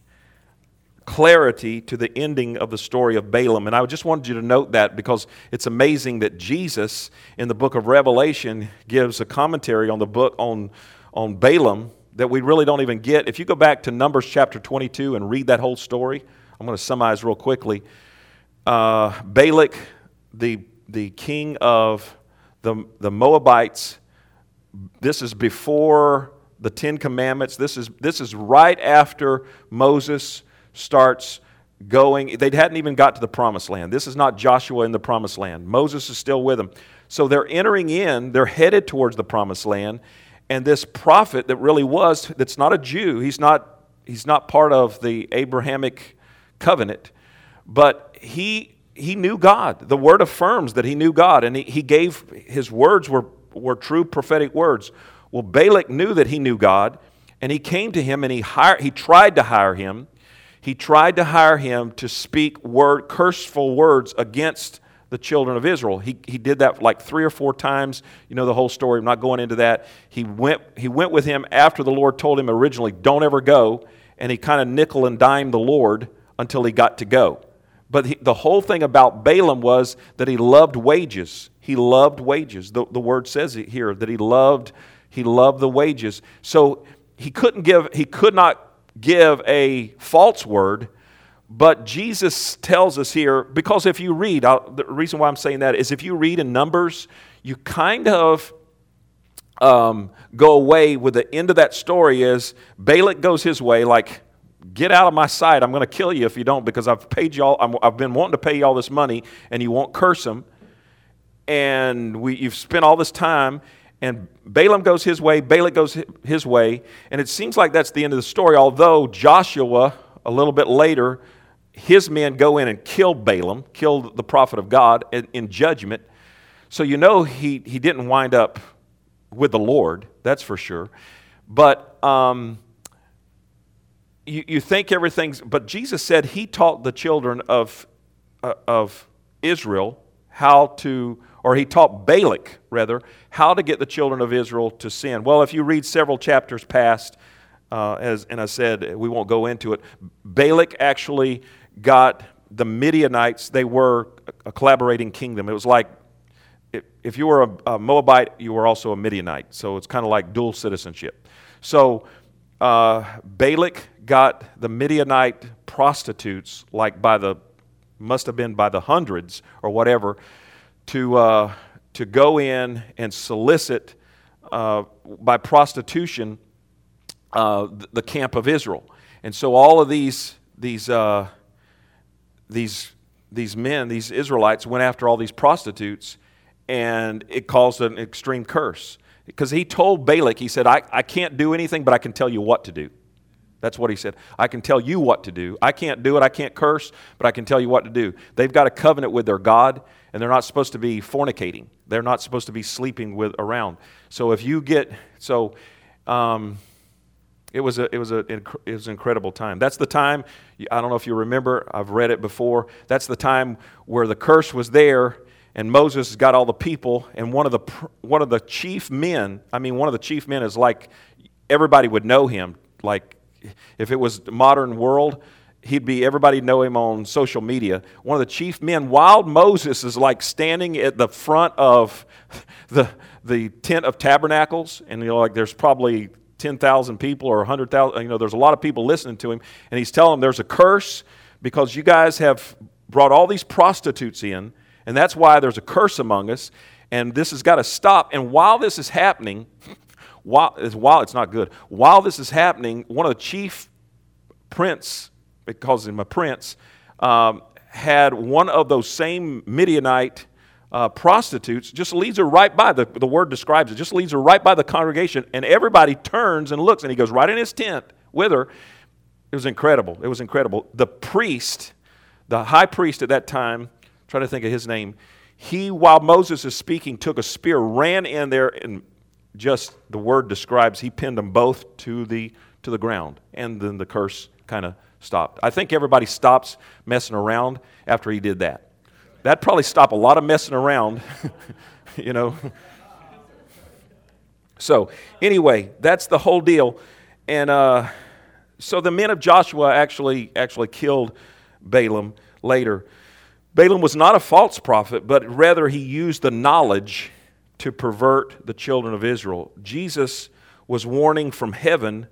clarity to the ending of the story of Balaam. And I just wanted you to note that because it's amazing that Jesus in the book of Revelation gives a commentary on the book on, on Balaam that we really don't even get. If you go back to Numbers chapter twenty-two and read that whole story, I'm going to summarize real quickly. Uh, Balak, the, the king of the, the Moabites, this is before the Ten Commandments. This is, this is right after Moses starts going. They hadn't even got to the promised land. This is not Joshua in the promised land. Moses is still with them. So they're entering in, they're headed towards the promised land, and this prophet that really was, that's not a Jew, he's not, he's not part of the Abrahamic covenant, but he he knew God. The word affirms that he knew God, and he, he gave, his words were, were true prophetic words. Well, Balak knew that he knew God, and he came to him and he hired, he tried to hire him. He tried to hire him to speak word, curseful words against the children of Israel. He, he did that like three or four times. You know the whole story. I'm not going into that. He went, he went with him after the Lord told him originally, don't ever go. And he kind of nickel and dimed the Lord until he got to go. But he, the whole thing about Balaam was that he loved wages. He loved wages. The, the word says it here that he loved, he loved the wages. So he couldn't give, he could not give a false word, but Jesus tells us here, because if you read, I'll, the reason why I'm saying that is if you read in Numbers, you kind of um, go away with the end of that story is Balak goes his way, like, get out of my sight, I'm going to kill you if you don't, because I've paid you all, I'm, I've been wanting to pay you all this money, and you won't curse him, and we, you've spent all this time. And Balaam goes his way, Balak goes his way, and it seems like that's the end of the story, although Joshua, a little bit later, his men go in and kill Balaam, kill the prophet of God in, in judgment. So you know he, he didn't wind up with the Lord, that's for sure. But um, you, you think everything's, but Jesus said he taught the children of, uh, of Israel how to, or he taught Balak, rather, how to get the children of Israel to sin. Well, if you read several chapters past, uh, as and I said, we won't go into it, Balak actually got the Midianites. They were a collaborating kingdom. It was like, if you were a, a Moabite, you were also a Midianite. So it's kind of like dual citizenship. So uh, Balak got the Midianite prostitutes, like by the, must have been by the hundreds or whatever, to uh, to go in and solicit uh, by prostitution uh, the camp of Israel. And so all of these these uh, these these men, these Israelites, went after all these prostitutes, and it caused an extreme curse. Because he told Balak, he said, I, I can't do anything, but I can tell you what to do. That's what he said. I can tell you what to do. I can't do it, I can't curse, but I can tell you what to do. They've got a covenant with their God, and they're not supposed to be fornicating. They're not supposed to be sleeping with around. So if you get, so um, it was a it was a it was an incredible time. That's the time, I don't know if you remember, I've read it before. That's the time where the curse was there, and Moses got all the people, and one of the one of the chief men, I mean one of the chief men is like, everybody would know him, like if it was the modern world, he'd be, everybody know him on social media. One of the chief men, while Moses is like standing at the front of the the tent of tabernacles, and you know, like there's probably ten thousand people or one hundred thousand, you know, there's a lot of people listening to him, and he's telling them there's a curse because you guys have brought all these prostitutes in, and that's why there's a curse among us, and this has got to stop. And while this is happening, while, while it's not good, while this is happening, one of the chief prince, it calls him a prince, um, had one of those same Midianite uh, prostitutes, just leads her right by, the, the word describes it, just leads her right by the congregation, and everybody turns and looks, and he goes right in his tent with her. It was incredible. It was incredible. The priest, the high priest at that time, I'm trying to think of his name, he, while Moses is speaking, took a spear, ran in there, and just the word describes, he pinned them both to the to the ground, and then the curse kind of stopped. I think everybody stops messing around after he did that. That'd probably stop a lot of messing around, you know. So anyway, that's the whole deal. And uh, so the men of Joshua actually actually killed Balaam later. Balaam was not a false prophet, but rather he used the knowledge to pervert the children of Israel. Jesus was warning from heaven.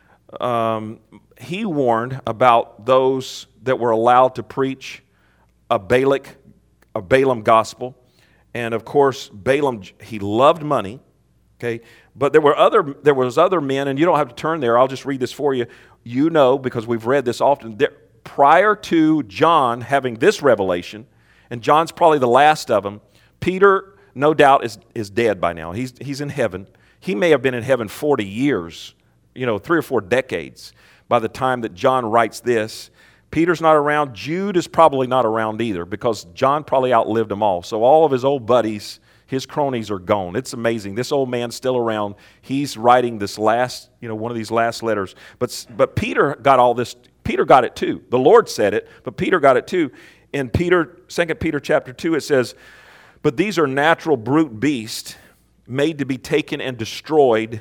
Um, he warned about those that were allowed to preach a Balak, a Balaam gospel. And of course, Balaam, he loved money. Okay, but there were other there was other men, and you don't have to turn there. I'll just read this for you. You know, because we've read this often. There, prior to John having this revelation, and John's probably the last of them, Peter, no doubt, is is dead by now. He's he's in heaven. He may have been in heaven forty years, you know, three or four decades by the time that John writes this. Peter's not around. Jude is probably not around either, because John probably outlived them all. So all of his old buddies, his cronies, are gone. It's amazing. This old man's still around. He's writing this last, you know, one of these last letters. But but Peter got all this. Peter got it too. The Lord said it, but Peter got it too. In Peter, Second Peter chapter two, it says, "But these are natural brute beasts, made to be taken and destroyed.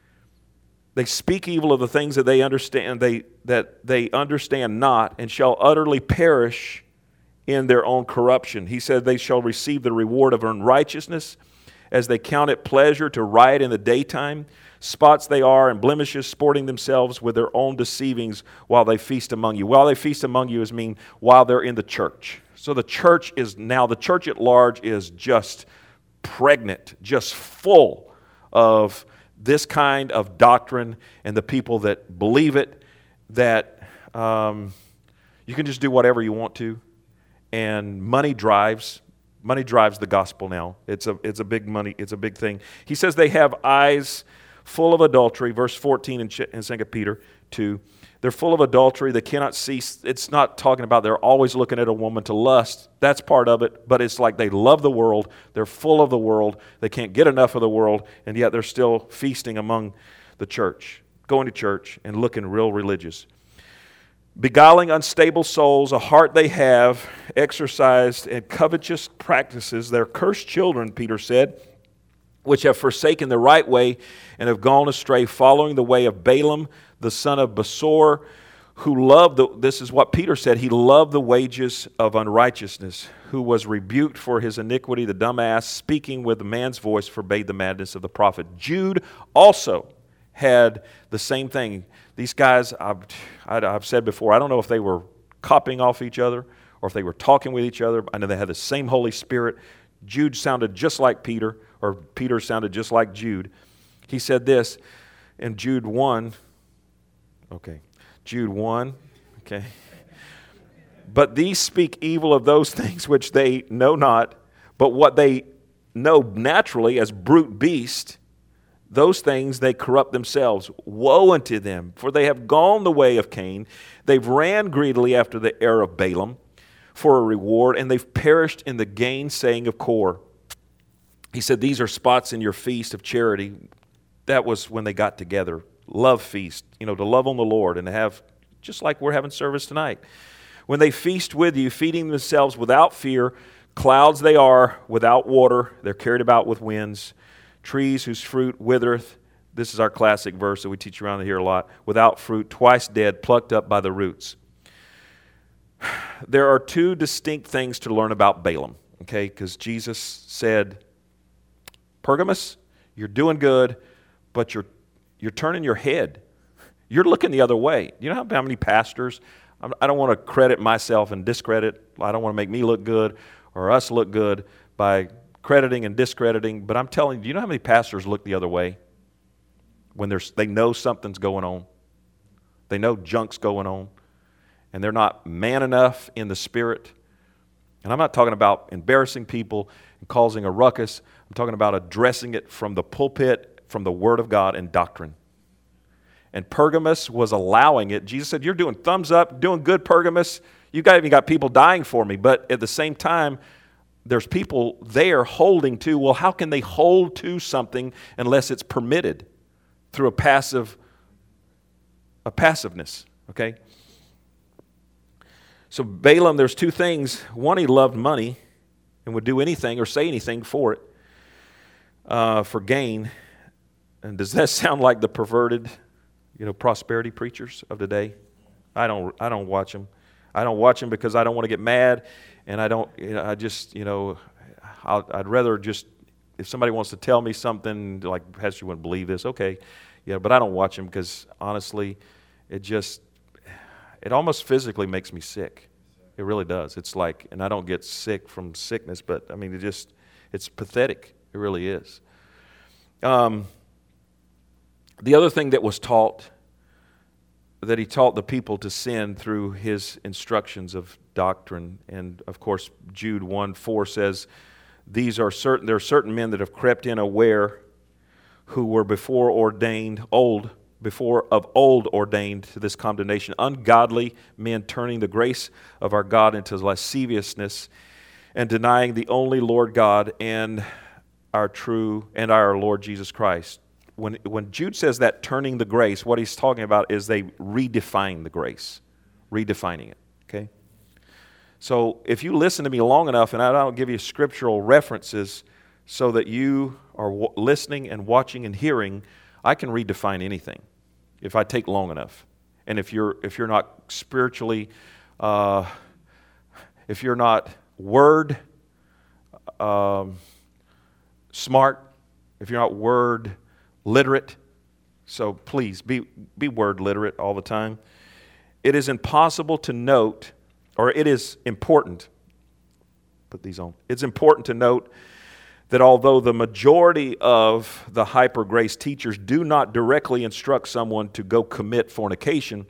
They speak evil of the things that they understand, they that they understand not, and shall utterly perish in their own corruption." He said they shall receive the reward of unrighteousness, as they count it pleasure to riot in the daytime. Spots they are and blemishes, sporting themselves with their own deceivings while they feast among you. While they feast among you is mean while they're in the church. So the church is now, the church at large is just pregnant, just full of this kind of doctrine, and the people that believe it, that um, you can just do whatever you want to. And money drives, money drives the gospel now. It's a it's a big money, it's a big thing. He says they have eyes full of adultery, verse fourteen in, in Second Peter two. They're full of adultery, they cannot cease. It's not talking about they're always looking at a woman to lust. That's part of it, but it's like they love the world, they're full of the world, they can't get enough of the world, and yet they're still feasting among the church, going to church and looking real religious. Beguiling unstable souls, a heart they have, exercised in covetous practices. They're cursed children, Peter said, which have forsaken the right way and have gone astray, following the way of Balaam, the son of Besor, who loved, the, this is what Peter said, he loved the wages of unrighteousness, who was rebuked for his iniquity, the dumb ass, speaking with a man's voice, forbade the madness of the prophet. Jude also had the same thing. These guys, I've, I've said before, I don't know if they were copying off each other or if they were talking with each other. I know they had the same Holy Spirit. Jude sounded just like Peter, or Peter sounded just like Jude. He said this in Jude one. Okay, Jude one. Okay. "But these speak evil of those things which they know not, but what they know naturally as brute beasts, those things they corrupt themselves. Woe unto them, for they have gone the way of Cain. They've ran greedily after the error of Balaam for a reward, and they've perished in the gainsaying of Kor." He said, these are spots in your feast of charity. That was when they got together. Love feast, you know, to love on the Lord and to have, just like we're having service tonight. "When they feast with you, feeding themselves without fear, clouds they are without water, they're carried about with winds. Trees whose fruit withereth," this is our classic verse that we teach around here a lot, "without fruit, twice dead, plucked up by the roots." There are two distinct things to learn about Balaam, okay? Because Jesus said, Pergamos, you're doing good, but you're you're turning your head. You're looking the other way. You know how many pastors, I don't want to credit myself and discredit, I don't want to make me look good or us look good by crediting and discrediting, but I'm telling you, you know how many pastors look the other way when there's, they know something's going on? They know junk's going on, and they're not man enough in the spirit And I'm not talking about embarrassing people and causing a ruckus. I'm talking about addressing it from the pulpit, from the Word of God and doctrine. And Pergamos was allowing it. Jesus said, you're doing thumbs up, doing good, Pergamos. You got even got people dying for me. But at the same time, there's people there holding to, well, how can they hold to something unless it's permitted through a passive, a passiveness, okay? So Balaam, there's two things. One, he loved money and would do anything or say anything for it, uh, for gain. And does that sound like the perverted, you know, prosperity preachers of today? I don't, I don't watch them. I don't watch them because I don't want to get mad, and I don't, you know, I just, you know, I'll, I'd rather just, if somebody wants to tell me something, like, Pastor, you wouldn't believe this, okay, yeah, but I don't watch them because, honestly, it just, it almost physically makes me sick. It really does. It's like, and I don't get sick from sickness, but, I mean, it just, it's pathetic. It really is. Um, the other thing that was taught, that he taught the people to sin through his instructions of doctrine. And of course, Jude one four says, These are certain there are certain men that have crept in aware, who were before ordained old, before of old ordained to this condemnation, ungodly men turning the grace of our God into lasciviousness, and denying the only Lord God and our true and our Lord Jesus Christ. When, when Jude says that, turning the grace, what he's talking about is they redefine the grace, redefining it, okay? So if you listen to me long enough, and I don't give you scriptural references so that you are w- listening and watching and hearing, I can redefine anything if I take long enough. And if you're if you're not spiritually, uh, if you're not word um, smart, if you're not word literate, so please be be word literate all the time. It is impossible to note, or it is important, put these on, it's important to note that although the majority of the hyper grace teachers do not directly instruct someone to go commit fornication,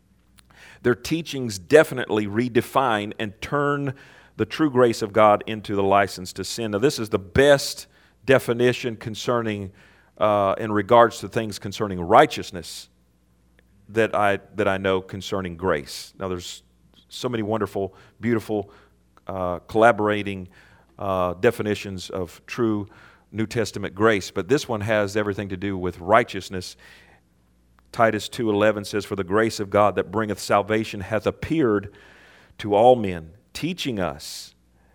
their teachings definitely redefine and turn the true grace of God into the license to sin. Now, this is the best definition concerning Uh, in regards to things concerning righteousness that I that I know concerning grace. Now, there's so many wonderful, beautiful, uh, collaborating uh, definitions of true New Testament grace, but this one has everything to do with righteousness. Titus two eleven says, "For the grace of God that bringeth salvation hath appeared to all men, teaching us,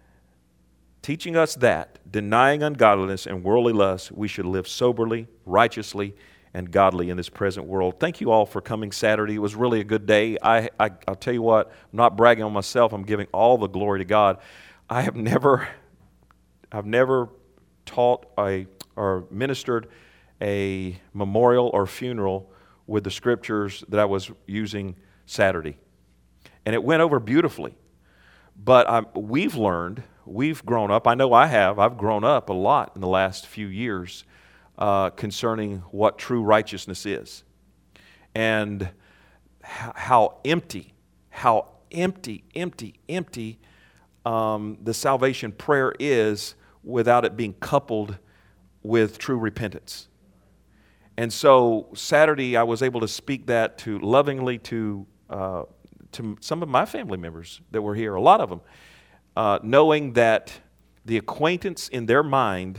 teaching us that, denying ungodliness and worldly lust, we should live soberly, righteously, and godly in this present world." Thank you all for coming Saturday. It was really a good day. I, I, I'll tell you what, I'm not bragging on myself. I'm giving all the glory to God. I have never, I've never taught a or ministered a memorial or funeral with the scriptures that I was using Saturday, and it went over beautifully. But I'm, we've learned. We've grown up. I know I have. I've grown up a lot in the last few years uh, concerning what true righteousness is, and h- how empty, how empty, empty, empty um, the salvation prayer is without it being coupled with true repentance. And so Saturday, I was able to speak that to lovingly to uh, to some of my family members that were here. A lot of them. Uh, knowing that the acquaintance in their mind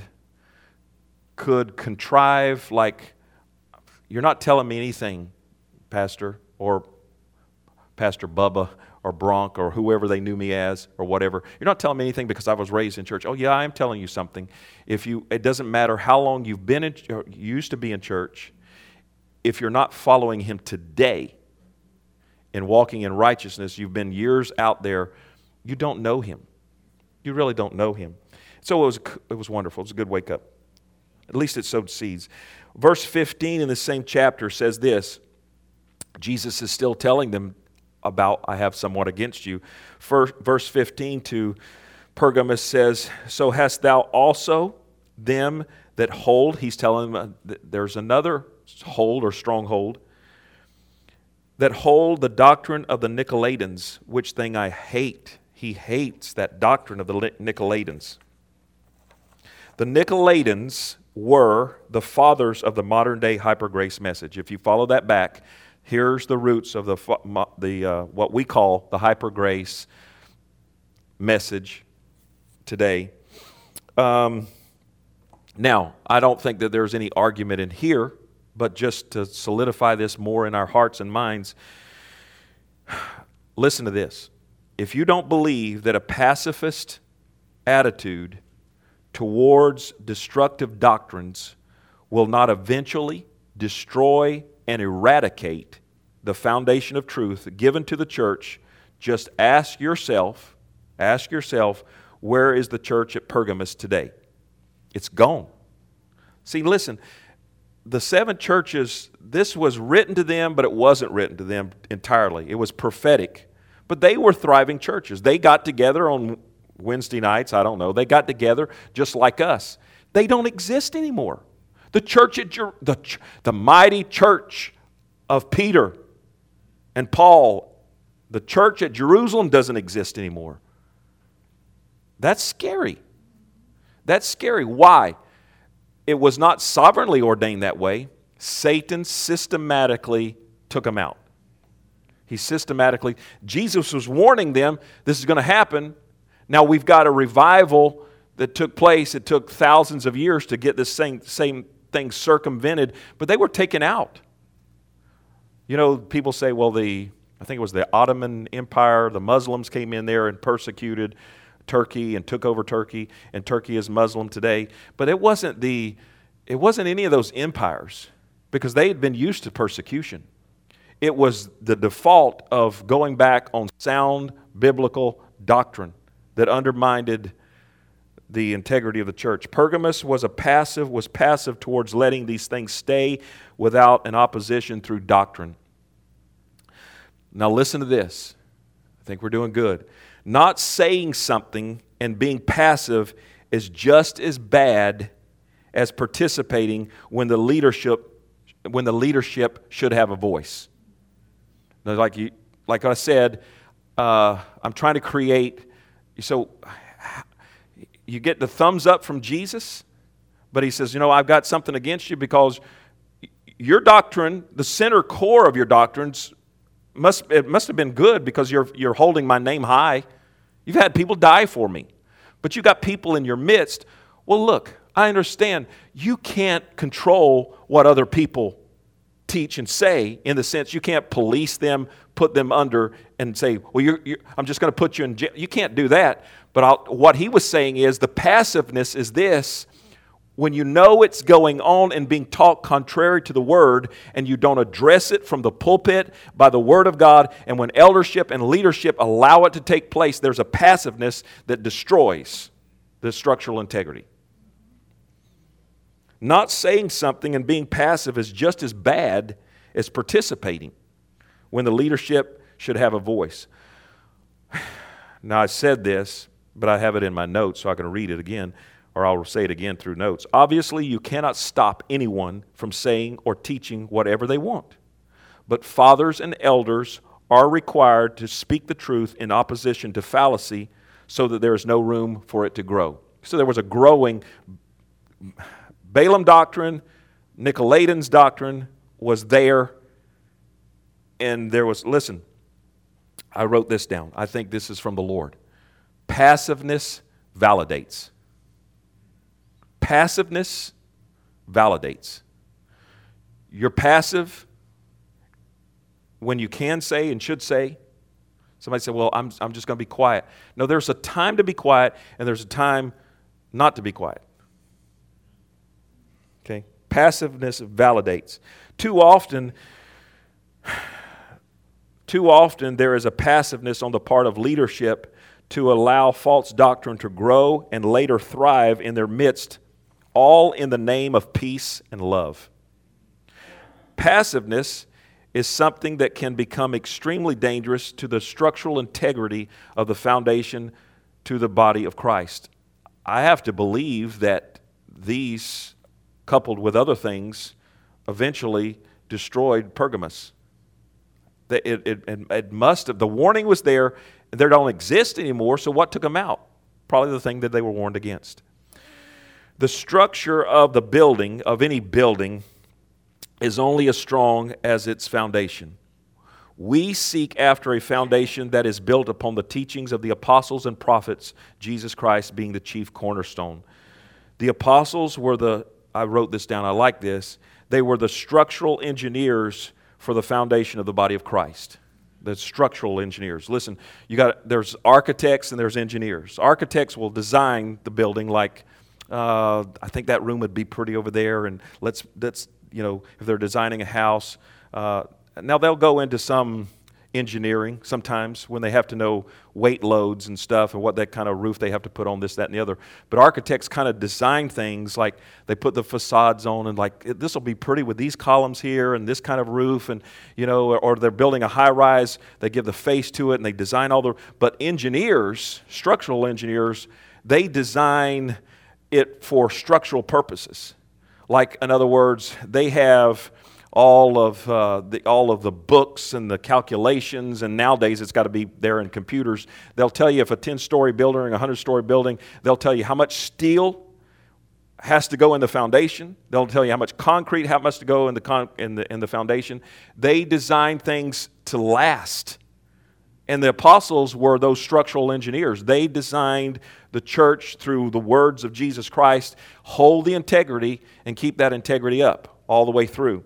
could contrive, like, you're not telling me anything, Pastor, or Pastor Bubba, or Bronk, or whoever they knew me as, or whatever. You're not telling me anything because I was raised in church. Oh, yeah, I am telling you something. If you, it doesn't matter how long you've been in, or used to be in church, if you're not following Him today and walking in righteousness, you've been years out there, you don't know Him. You really don't know Him. So it was it was wonderful. It was a good wake up. At least it sowed seeds. Verse fifteen in the same chapter says this. Jesus is still telling them about, I have somewhat against you. First, verse fifteen to Pergamos says, "So hast thou also them that hold," he's telling them uh, there's another hold or stronghold, "that hold the doctrine of the Nicolaitans, which thing I hate." he hates that doctrine of the Nicolaitans. The Nicolaitans were the fathers of the modern day hyper grace message. If you follow that back, here's the roots of the the uh, what we call the hyper grace message today. Um, now, I don't think that there's any argument in here, but just to solidify this more in our hearts and minds, listen to this. If you don't believe that a pacifist attitude towards destructive doctrines will not eventually destroy and eradicate the foundation of truth given to the church, just ask yourself, ask yourself, where is the church at Pergamos today? It's gone. See, listen, the seven churches, this was written to them, but it wasn't written to them entirely. It was prophetic. But they were thriving churches. They got together on Wednesday nights, I don't know. They got together just like us. They don't exist anymore. The church at Jer- the, ch- the mighty church of Peter and Paul, the church at Jerusalem doesn't exist anymore. That's scary. That's scary. Why? It was not sovereignly ordained that way. Satan systematically took them out. He systematically, Jesus was warning them, this is going to happen. Now we've got a revival that took place. It took thousands of years to get this same, same thing circumvented, but they were taken out. You know, people say, well, the I think it was the Ottoman Empire, the Muslims came in there and persecuted Turkey and took over Turkey, and Turkey is Muslim today. But it wasn't the, it wasn't any of those empires, because they had been used to persecution. It was the default of going back on sound biblical doctrine that undermined the integrity of the church. Pergamos was a passive, was passive towards letting these things stay without an opposition through doctrine. Now listen to this. I think we're doing good. Not saying something and being passive is just as bad as participating when the leadership when the leadership should have a voice. Like you, like I said, uh, I'm trying to create. So you get the thumbs up from Jesus, but he says, you know, I've got something against you because your doctrine, the center core of your doctrines, must it must have been good because you're you're holding my name high. You've had people die for me, but you got people in your midst. Well, look, I understand you can't control what other people teach and say, in the sense you can't police them, put them under, and say, well, you're, you're, I'm just going to put you in jail. You can't do that. But I'll, what he was saying is the passiveness is this: when you know it's going on and being taught contrary to the Word, and you don't address it from the pulpit by the Word of God, and when eldership and leadership allow it to take place, there's a passiveness that destroys the structural integrity. Not saying something and being passive is just as bad as participating when the leadership should have a voice. Now, I said this, but I have it in my notes, so I can read it again, or I'll say it again through notes. Obviously, you cannot stop anyone from saying or teaching whatever they want. But fathers and elders are required to speak the truth in opposition to fallacy so that there is no room for it to grow. So there was a growing... Balaam doctrine, Nicolaitans doctrine was there, and there was, listen, I wrote this down. I think this is from the Lord. Passiveness validates. Passiveness validates. You're passive when you can say and should say. Somebody said, well, I'm, I'm just going to be quiet. No, there's a time to be quiet, and there's a time not to be quiet. Okay, passiveness validates. Too often, too often there is a passiveness on the part of leadership to allow false doctrine to grow and later thrive in their midst, all in the name of peace and love. Passiveness is something that can become extremely dangerous to the structural integrity of the foundation to the body of Christ. I have to believe that these, coupled with other things, eventually destroyed Pergamos. It, it, it, it must have, the warning was there, They don't exist anymore, so what took them out? Probably the thing that they were warned against. The structure of the building, of any building, is only as strong as its foundation. We seek after a foundation that is built upon the teachings of the apostles and prophets, Jesus Christ being the chief cornerstone. The apostles were the, I wrote this down, I like this, they were the structural engineers for the foundation of the body of Christ. The structural engineers. Listen, you got there's architects and there's engineers. Architects will design the building like, uh, I think that room would be pretty over there, and let's, let's you know, if they're designing a house, uh, now they'll go into some engineering sometimes when they have to know weight loads and stuff and what that kind of roof they have to put on, this, that, and the other. But architects kind of design things like they put the facades on and like, this will be pretty with these columns here and this kind of roof, and you know, or, or they're building a high rise, they give the face to it and they design all the, but engineers, structural engineers, they design it for structural purposes. Like, in other words, they have all of uh, the all of the books and the calculations, and nowadays it's got to be there in computers. They'll tell you if a ten-story building or a hundred-story building, they'll tell you how much steel has to go in the foundation. They'll tell you how much concrete, how much to go in the con- in the in the foundation. They design things to last. And the apostles were those structural engineers. They designed the church through the words of Jesus Christ, hold the integrity and keep that integrity up all the way through.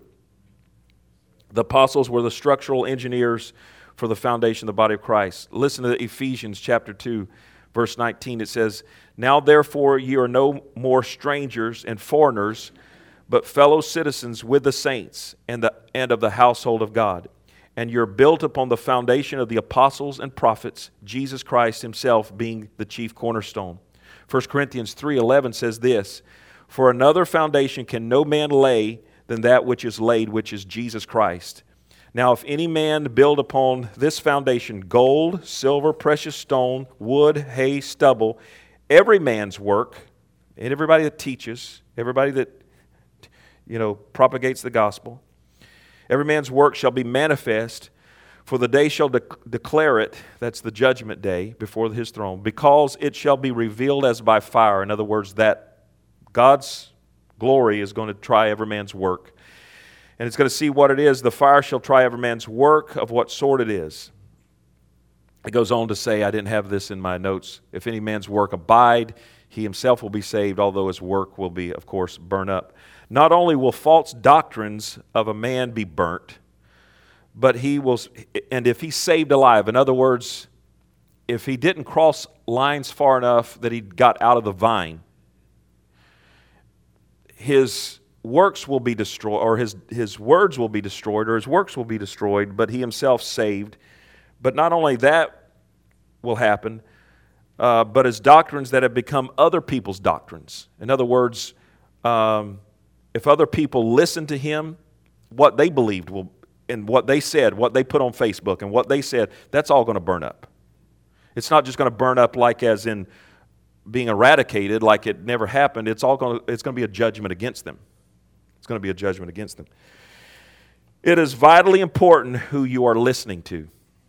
The apostles were the structural engineers for the foundation of the body of Christ. Listen to Ephesians chapter two, verse nineteen. It says, "Now therefore ye are no more strangers and foreigners, but fellow citizens with the saints and the and of the household of God. And you're built upon the foundation of the apostles and prophets, Jesus Christ himself being the chief cornerstone." First Corinthians three eleven says this, "For another foundation can no man lay than that which is laid, which is Jesus Christ. Now if any man build upon this foundation gold, silver, precious stone, wood, hay, stubble, every man's work," and everybody that teaches, everybody that, you know, propagates the gospel, "every man's work shall be manifest, for the day shall de- declare it," that's the judgment day before his throne, "because it shall be revealed as by fire." In other words, that God's glory is going to try every man's work. And it's going to see what it is. "The fire shall try every man's work of what sort it is." It goes on to say, I didn't have this in my notes, "If any man's work abide, he himself will be saved, although his work will be, of course, burned up. Not only will false doctrines of a man be burnt, but he will, and if he's saved alive," in other words, if he didn't cross lines far enough that he got out of the vine, his works will be destroyed, or his, his words will be destroyed, or his works will be destroyed, but he himself saved. But not only that will happen, uh, but his doctrines that have become other people's doctrines. In other words, um, if other people listen to him, what they believed will, and what they said, what they put on Facebook and what they said, that's all going to burn up. It's not just going to burn up like as in being eradicated, like it never happened. It's all going to, it's going to be a judgment against them. It's going to be a judgment against them. It is vitally important who you are listening to.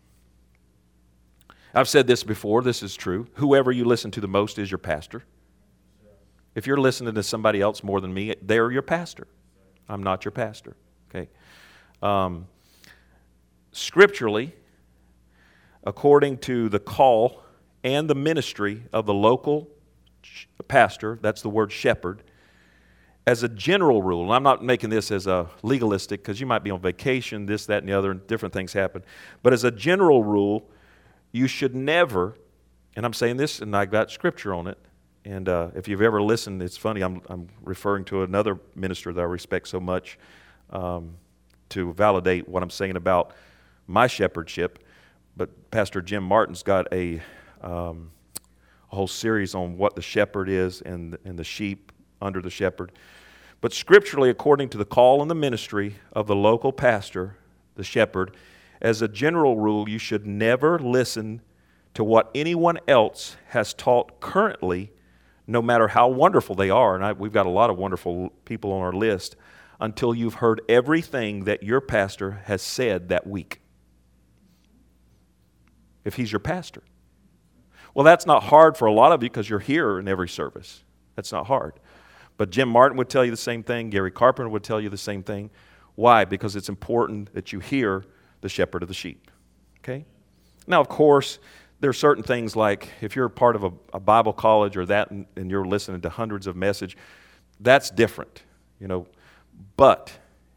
I've said this before, this is true. Whoever you listen to the most is your pastor. If you're listening to somebody else more than me, they're your pastor. I'm not your pastor. Okay. Um, scripturally, according to the call and the ministry of the local pastor, that's the word shepherd, as a general rule, and I'm not making this as a legalistic, because you might be on vacation, this, that, and the other, and different things happen, but as a general rule, you should never, and I'm saying this, and I got scripture on it, and uh, if you've ever listened, it's funny, I'm, I'm referring to another minister that I respect so much um, to validate what I'm saying about my shepherdship, but Pastor Jim Martin's got a Um, a whole series on what the shepherd is and, and the sheep under the shepherd. But scripturally, according to the call and the ministry of the local pastor, the shepherd, as a general rule, you should never listen to what anyone else has taught currently, no matter how wonderful they are. And I, we've got a lot of wonderful people on our list, until you've heard everything that your pastor has said that week. if he's your pastor. Well, that's not hard for a lot of you because you're here in every service. That's not hard. But Jim Martin would tell you the same thing. Gary Carpenter would tell you the same thing. Why? Because it's important that you hear the shepherd of the sheep. Okay? Now, of course, there are certain things like if you're part of a, a Bible college or that and, and you're listening to hundreds of messages, that's different, you know. But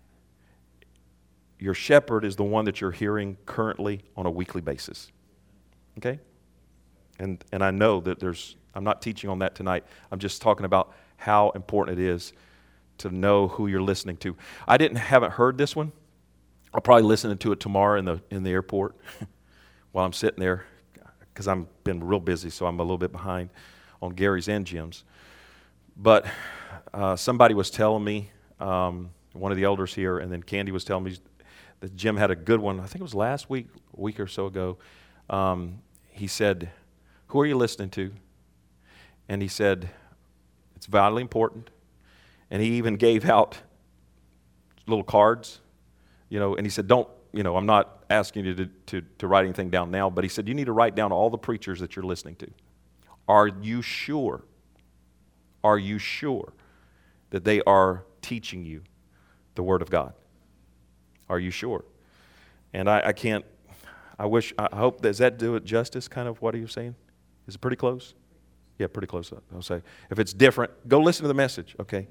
your shepherd is the one that you're hearing currently on a weekly basis. Okay? And and I know that there's, I'm not teaching on that tonight. I'm just talking about how important it is to know who you're listening to. I didn't haven't heard this one. I'll probably listen to it tomorrow in the in the airport while I'm sitting there because I've been real busy, so I'm a little bit behind on Gary's and Jim's. But uh, somebody was telling me, um, one of the elders here, and then Candy was telling me that Jim had a good one. I think it was last week, a week or so ago. Um, he said, "Who are you listening to?" And he said, "It's vitally important." And he even gave out little cards, you know, and he said, don't, you know, I'm not asking you to, to, to write anything down now, but he said, you need to write down all the preachers that you're listening to. Are you sure? Are you sure that they are teaching you the Word of God? Are you sure? And I, I can't, I wish, I hope, does that do it justice, kind of what are you saying? Is it pretty close? Yeah, pretty close. I'll say. If it's different, go listen to the message, okay?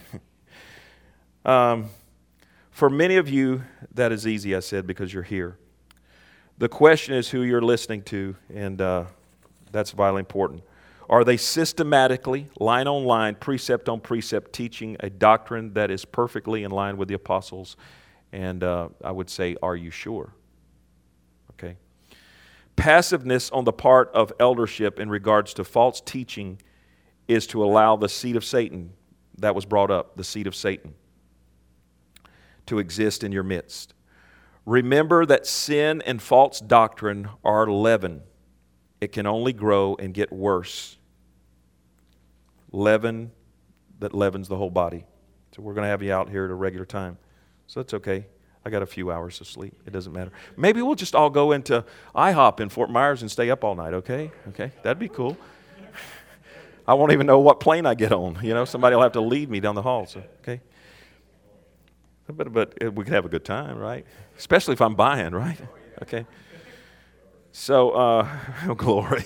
um, for many of you, that is easy, I said, because you're here. The question is who you're listening to, and uh, that's vitally important. Are they systematically, line on line, precept on precept, teaching a doctrine that is perfectly in line with the apostles? And uh, I would say, are you sure? Okay. Passiveness on the part of eldership in regards to false teaching is to allow the seed of Satan, that was brought up, the seed of Satan, to exist in your midst. Remember that sin and false doctrine are leaven. It can only grow and get worse. Leaven that leavens the whole body. So we're going to have you out here at a regular time. So it's okay. I got a few hours of sleep. It doesn't matter. Maybe we'll just all go into IHOP in Fort Myers and stay up all night, okay? Okay, that'd be cool. I won't even know what plane I get on. You know, somebody will have to lead me down the hall, so, okay? But, but we could have a good time, right? Especially if I'm buying, right? Okay. So, uh, oh, glory.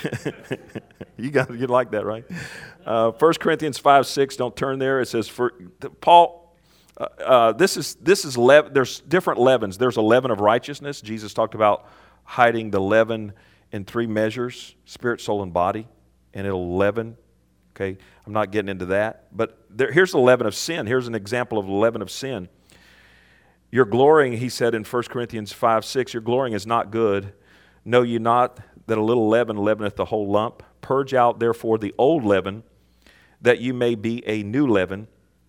you got you like that, right? Uh, First Corinthians five six, don't turn there. It says, for Paul... Uh, uh, this is this is le- there's different leavens. There's a leaven of righteousness. Jesus talked about hiding the leaven in three measures: spirit, soul, and body, and it'll leaven. Okay, I'm not getting into that, but there, here's the leaven of sin. Here's an example of the leaven of sin. Your glorying, he said in First Corinthians five six, your glorying is not good. Know ye not that a little leaven leaveneth the whole lump? Purge out therefore the old leaven, that you may be a new leaven,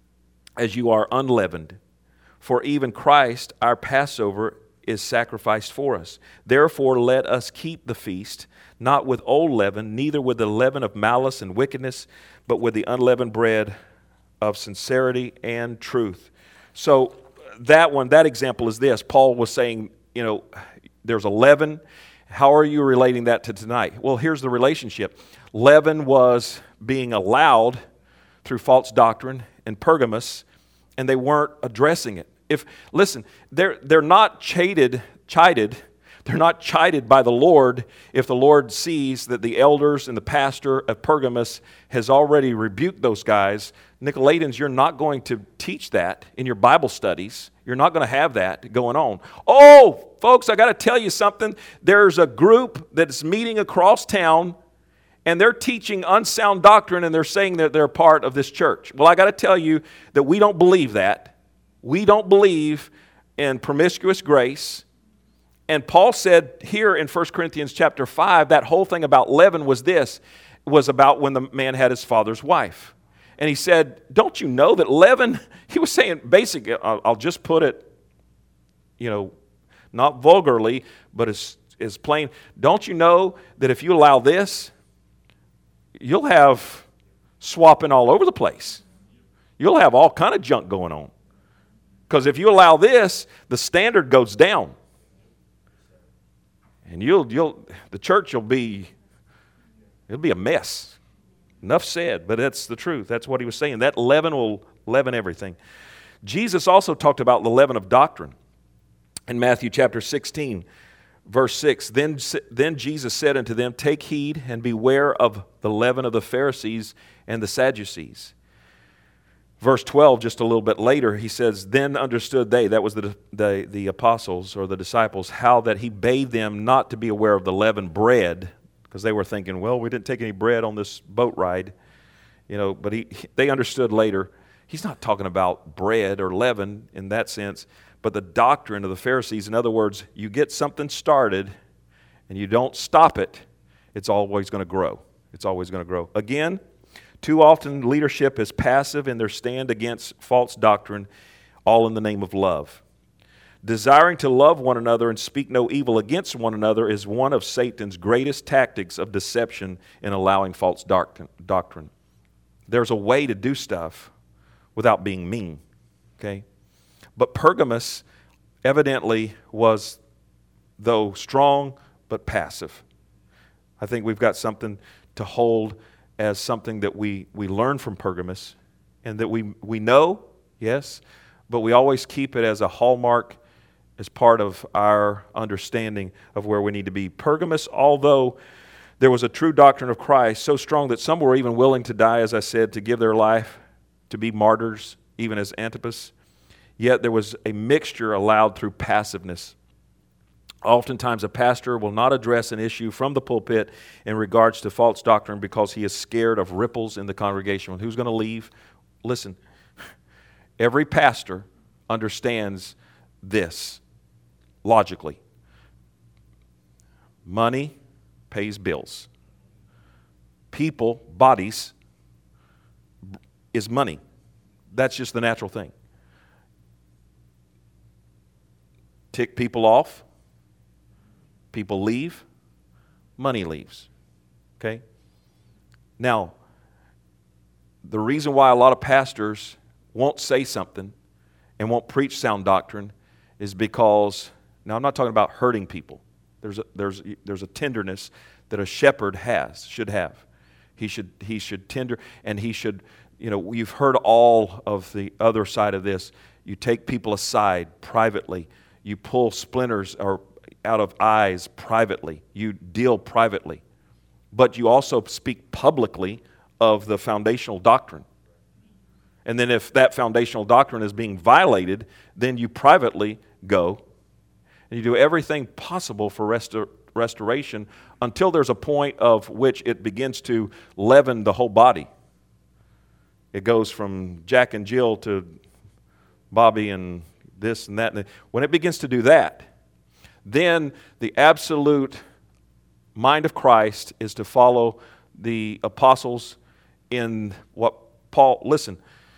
as you are unleavened. For even Christ, our Passover, is sacrificed for us. Therefore let us keep the feast, not with old leaven, neither with the leaven of malice and wickedness, but with the unleavened bread of sincerity and truth. So that one, that example is this. Paul was saying, you know, there's a leaven. How are you relating that to tonight? Well, here's the relationship. Leaven was being allowed through false doctrine in Pergamos, and they weren't addressing it. If listen, they're they're not chided, chided, they're not chided by the Lord if the Lord sees that the elders and the pastor of Pergamos has already rebuked those guys. Nicolaitans, you're not going to teach that in your Bible studies. You're not going to have that going on. Oh, folks, I got to tell you something. There's a group that's meeting across town, and they're teaching unsound doctrine, and they're saying that they're part of this church. Well, I got to tell you that we don't believe that. We don't believe in promiscuous grace. And Paul said here in First Corinthians chapter five, that whole thing about leaven was this, was about when the man had his father's wife. And he said, don't you know that leaven, he was saying basically, I'll, I'll just put it, you know, not vulgarly, but as, as plain, don't you know that if you allow this, you'll have swapping all over the place. You'll have all kind of junk going on. Because if you allow this, the standard goes down. And you'll, you'll, the church will be, it'll be a mess. Enough said, but that's the truth. That's what he was saying. That leaven will leaven everything. Jesus also talked about the leaven of doctrine in Matthew chapter sixteen, verse six. Then, then Jesus said unto them, take heed and beware of the leaven of the Pharisees and the Sadducees. Verse twelve, just a little bit later, he says, then understood they, that was the, the, the apostles or the disciples, how that he bade them not to be aware of the leavened bread, because they were thinking, well, we didn't take any bread on this boat ride. You know, but he, they understood later, he's not talking about bread or leaven in that sense, but the doctrine of the Pharisees. In other words, you get something started and you don't stop it, it's always going to grow. It's always going to grow. Again, too often leadership is passive in their stand against false doctrine, all in the name of love. Desiring to love one another and speak no evil against one another is one of Satan's greatest tactics of deception in allowing false doctrine. There's a way to do stuff without being mean, okay? But Pergamos evidently was, though strong, but passive. I think we've got something to hold as something that we, we learn from Pergamos and that we, we know, yes, but we always keep it as a hallmark as part of our understanding of where we need to be. Pergamos, although there was a true doctrine of Christ so strong that some were even willing to die, as I said, to give their life, to be martyrs, even as Antipas, yet there was a mixture allowed through passiveness. Oftentimes a pastor will not address an issue from the pulpit in regards to false doctrine because he is scared of ripples in the congregation. Who's going to leave? Listen, every pastor understands this logically. Money pays bills. People, bodies, is money. That's just the natural thing. Tick people off, people leave, money leaves. Okay? Now, the reason why a lot of pastors won't say something and won't preach sound doctrine is because, now I'm not talking about hurting people. There's a, there's, there's a tenderness that a shepherd has, should have. He should, he should tender, and he should, you know, you've heard all of the other side of this. You take people aside privately. You pull splinters or out of eyes privately. You deal privately. But you also speak publicly of the foundational doctrine. And then if that foundational doctrine is being violated, then you privately go and you do everything possible for restor- restoration until there's a point of which it begins to leaven the whole body. It goes from Jack and Jill to Bobby and this and that. And when it begins to do that, then the absolute mind of Christ is to follow the apostles in what Paul, listen,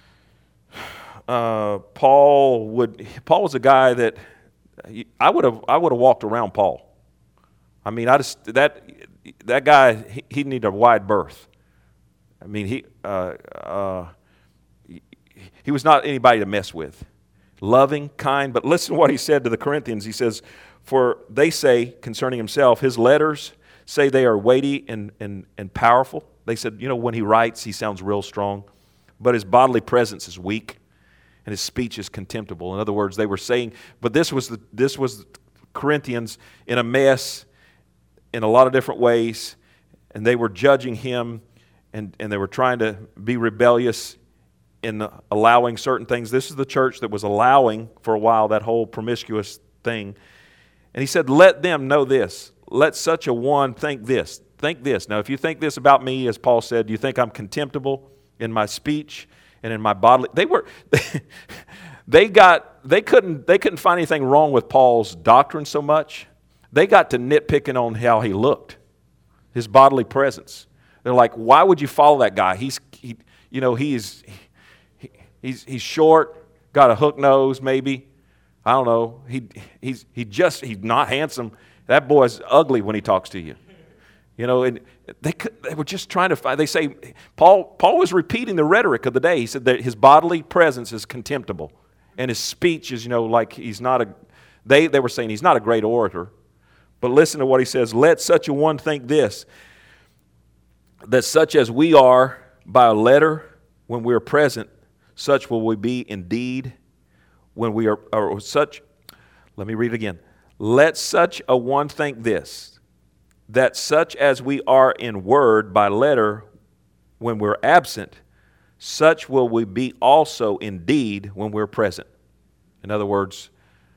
uh, Paul would, Paul was a guy that I would have, I would have walked around Paul. I mean, I just, that, that guy, he, he needed a wide berth. I mean, he, uh, uh, he, he was not anybody to mess with. Loving, kind, but listen to what he said to the Corinthians. He says, for they say concerning himself, his letters say they are weighty and, and, and powerful. They said, you know, when he writes, he sounds real strong, but his bodily presence is weak and his speech is contemptible. In other words, they were saying, but this was the, this was Corinthians in a mess in a lot of different ways, and they were judging him, and, and they were trying to be rebellious in allowing certain things. This is the church that was allowing for a while that whole promiscuous thing. And he said, let them know this. Let such a one think this. Think this. Now, if you think this about me, as Paul said, do you think I'm contemptible in my speech and in my bodily? They were, they got, they couldn't, they couldn't find anything wrong with Paul's doctrine so much. They got to nitpicking on how he looked, his bodily presence. They're like, why would you follow that guy? He's, he, you know, he's, he, he's, he's short, got a hook nose, maybe. I don't know. He, he's, he just, he's not handsome. That boy's ugly when he talks to you. You know, and they could, they were just trying to find, they say, Paul, Paul was repeating the rhetoric of the day. He said that his bodily presence is contemptible. And his speech is, you know, like he's not a, they, they were saying he's not a great orator, But listen to what he says. Let such a one think this, that such as we are by a letter when we are present, such will we be indeed when we are, or such, let me read it again. Let such a one think this, that such as we are in word by letter when we're absent, such will we be also indeed when we're present. In other words,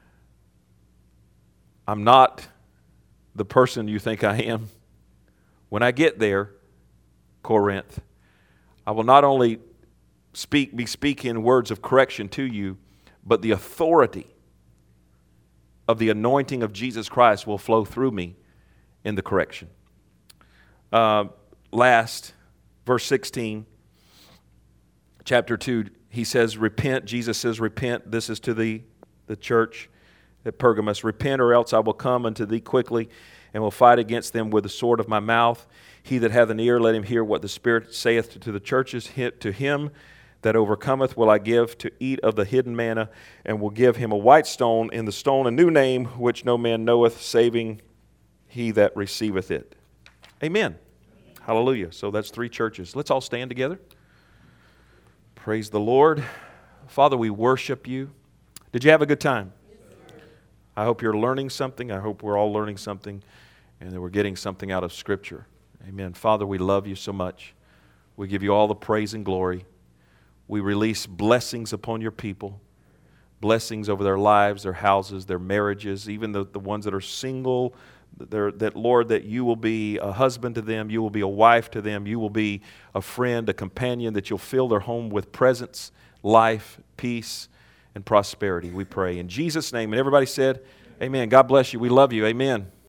I'm not the person you think I am. When I get there, Corinth, I will not only speak, be speaking words of correction to you, but the authority of the anointing of Jesus Christ will flow through me in the correction. Uh, last, verse sixteen, chapter two, he says, repent. Jesus says, repent. This is to the, the church at Pergamos. Repent, or else I will come unto thee quickly, and will fight against them with the sword of my mouth. He that hath an ear, let him hear what the Spirit saith to the churches. To him that overcometh will I give to eat of the hidden manna, and will give him a white stone, in the stone a new name, which no man knoweth, saving he that receiveth it. Amen. Hallelujah. So that's three churches. Let's all stand together. Praise the Lord. Father, we worship you. Did you have a good time? I hope you're learning something. I hope we're all learning something, and that we're getting something out of Scripture. Amen. Father, we love you so much. We give you all the praise and glory. We release blessings upon your people, blessings over their lives, their houses, their marriages, even the, the ones that are single, that, Lord, that you will be a husband to them, you will be a wife to them, you will be a friend, a companion, that you'll fill their home with presence, life, peace, and prosperity, we pray. In Jesus' name, and everybody said, amen. God bless you. We love you. Amen.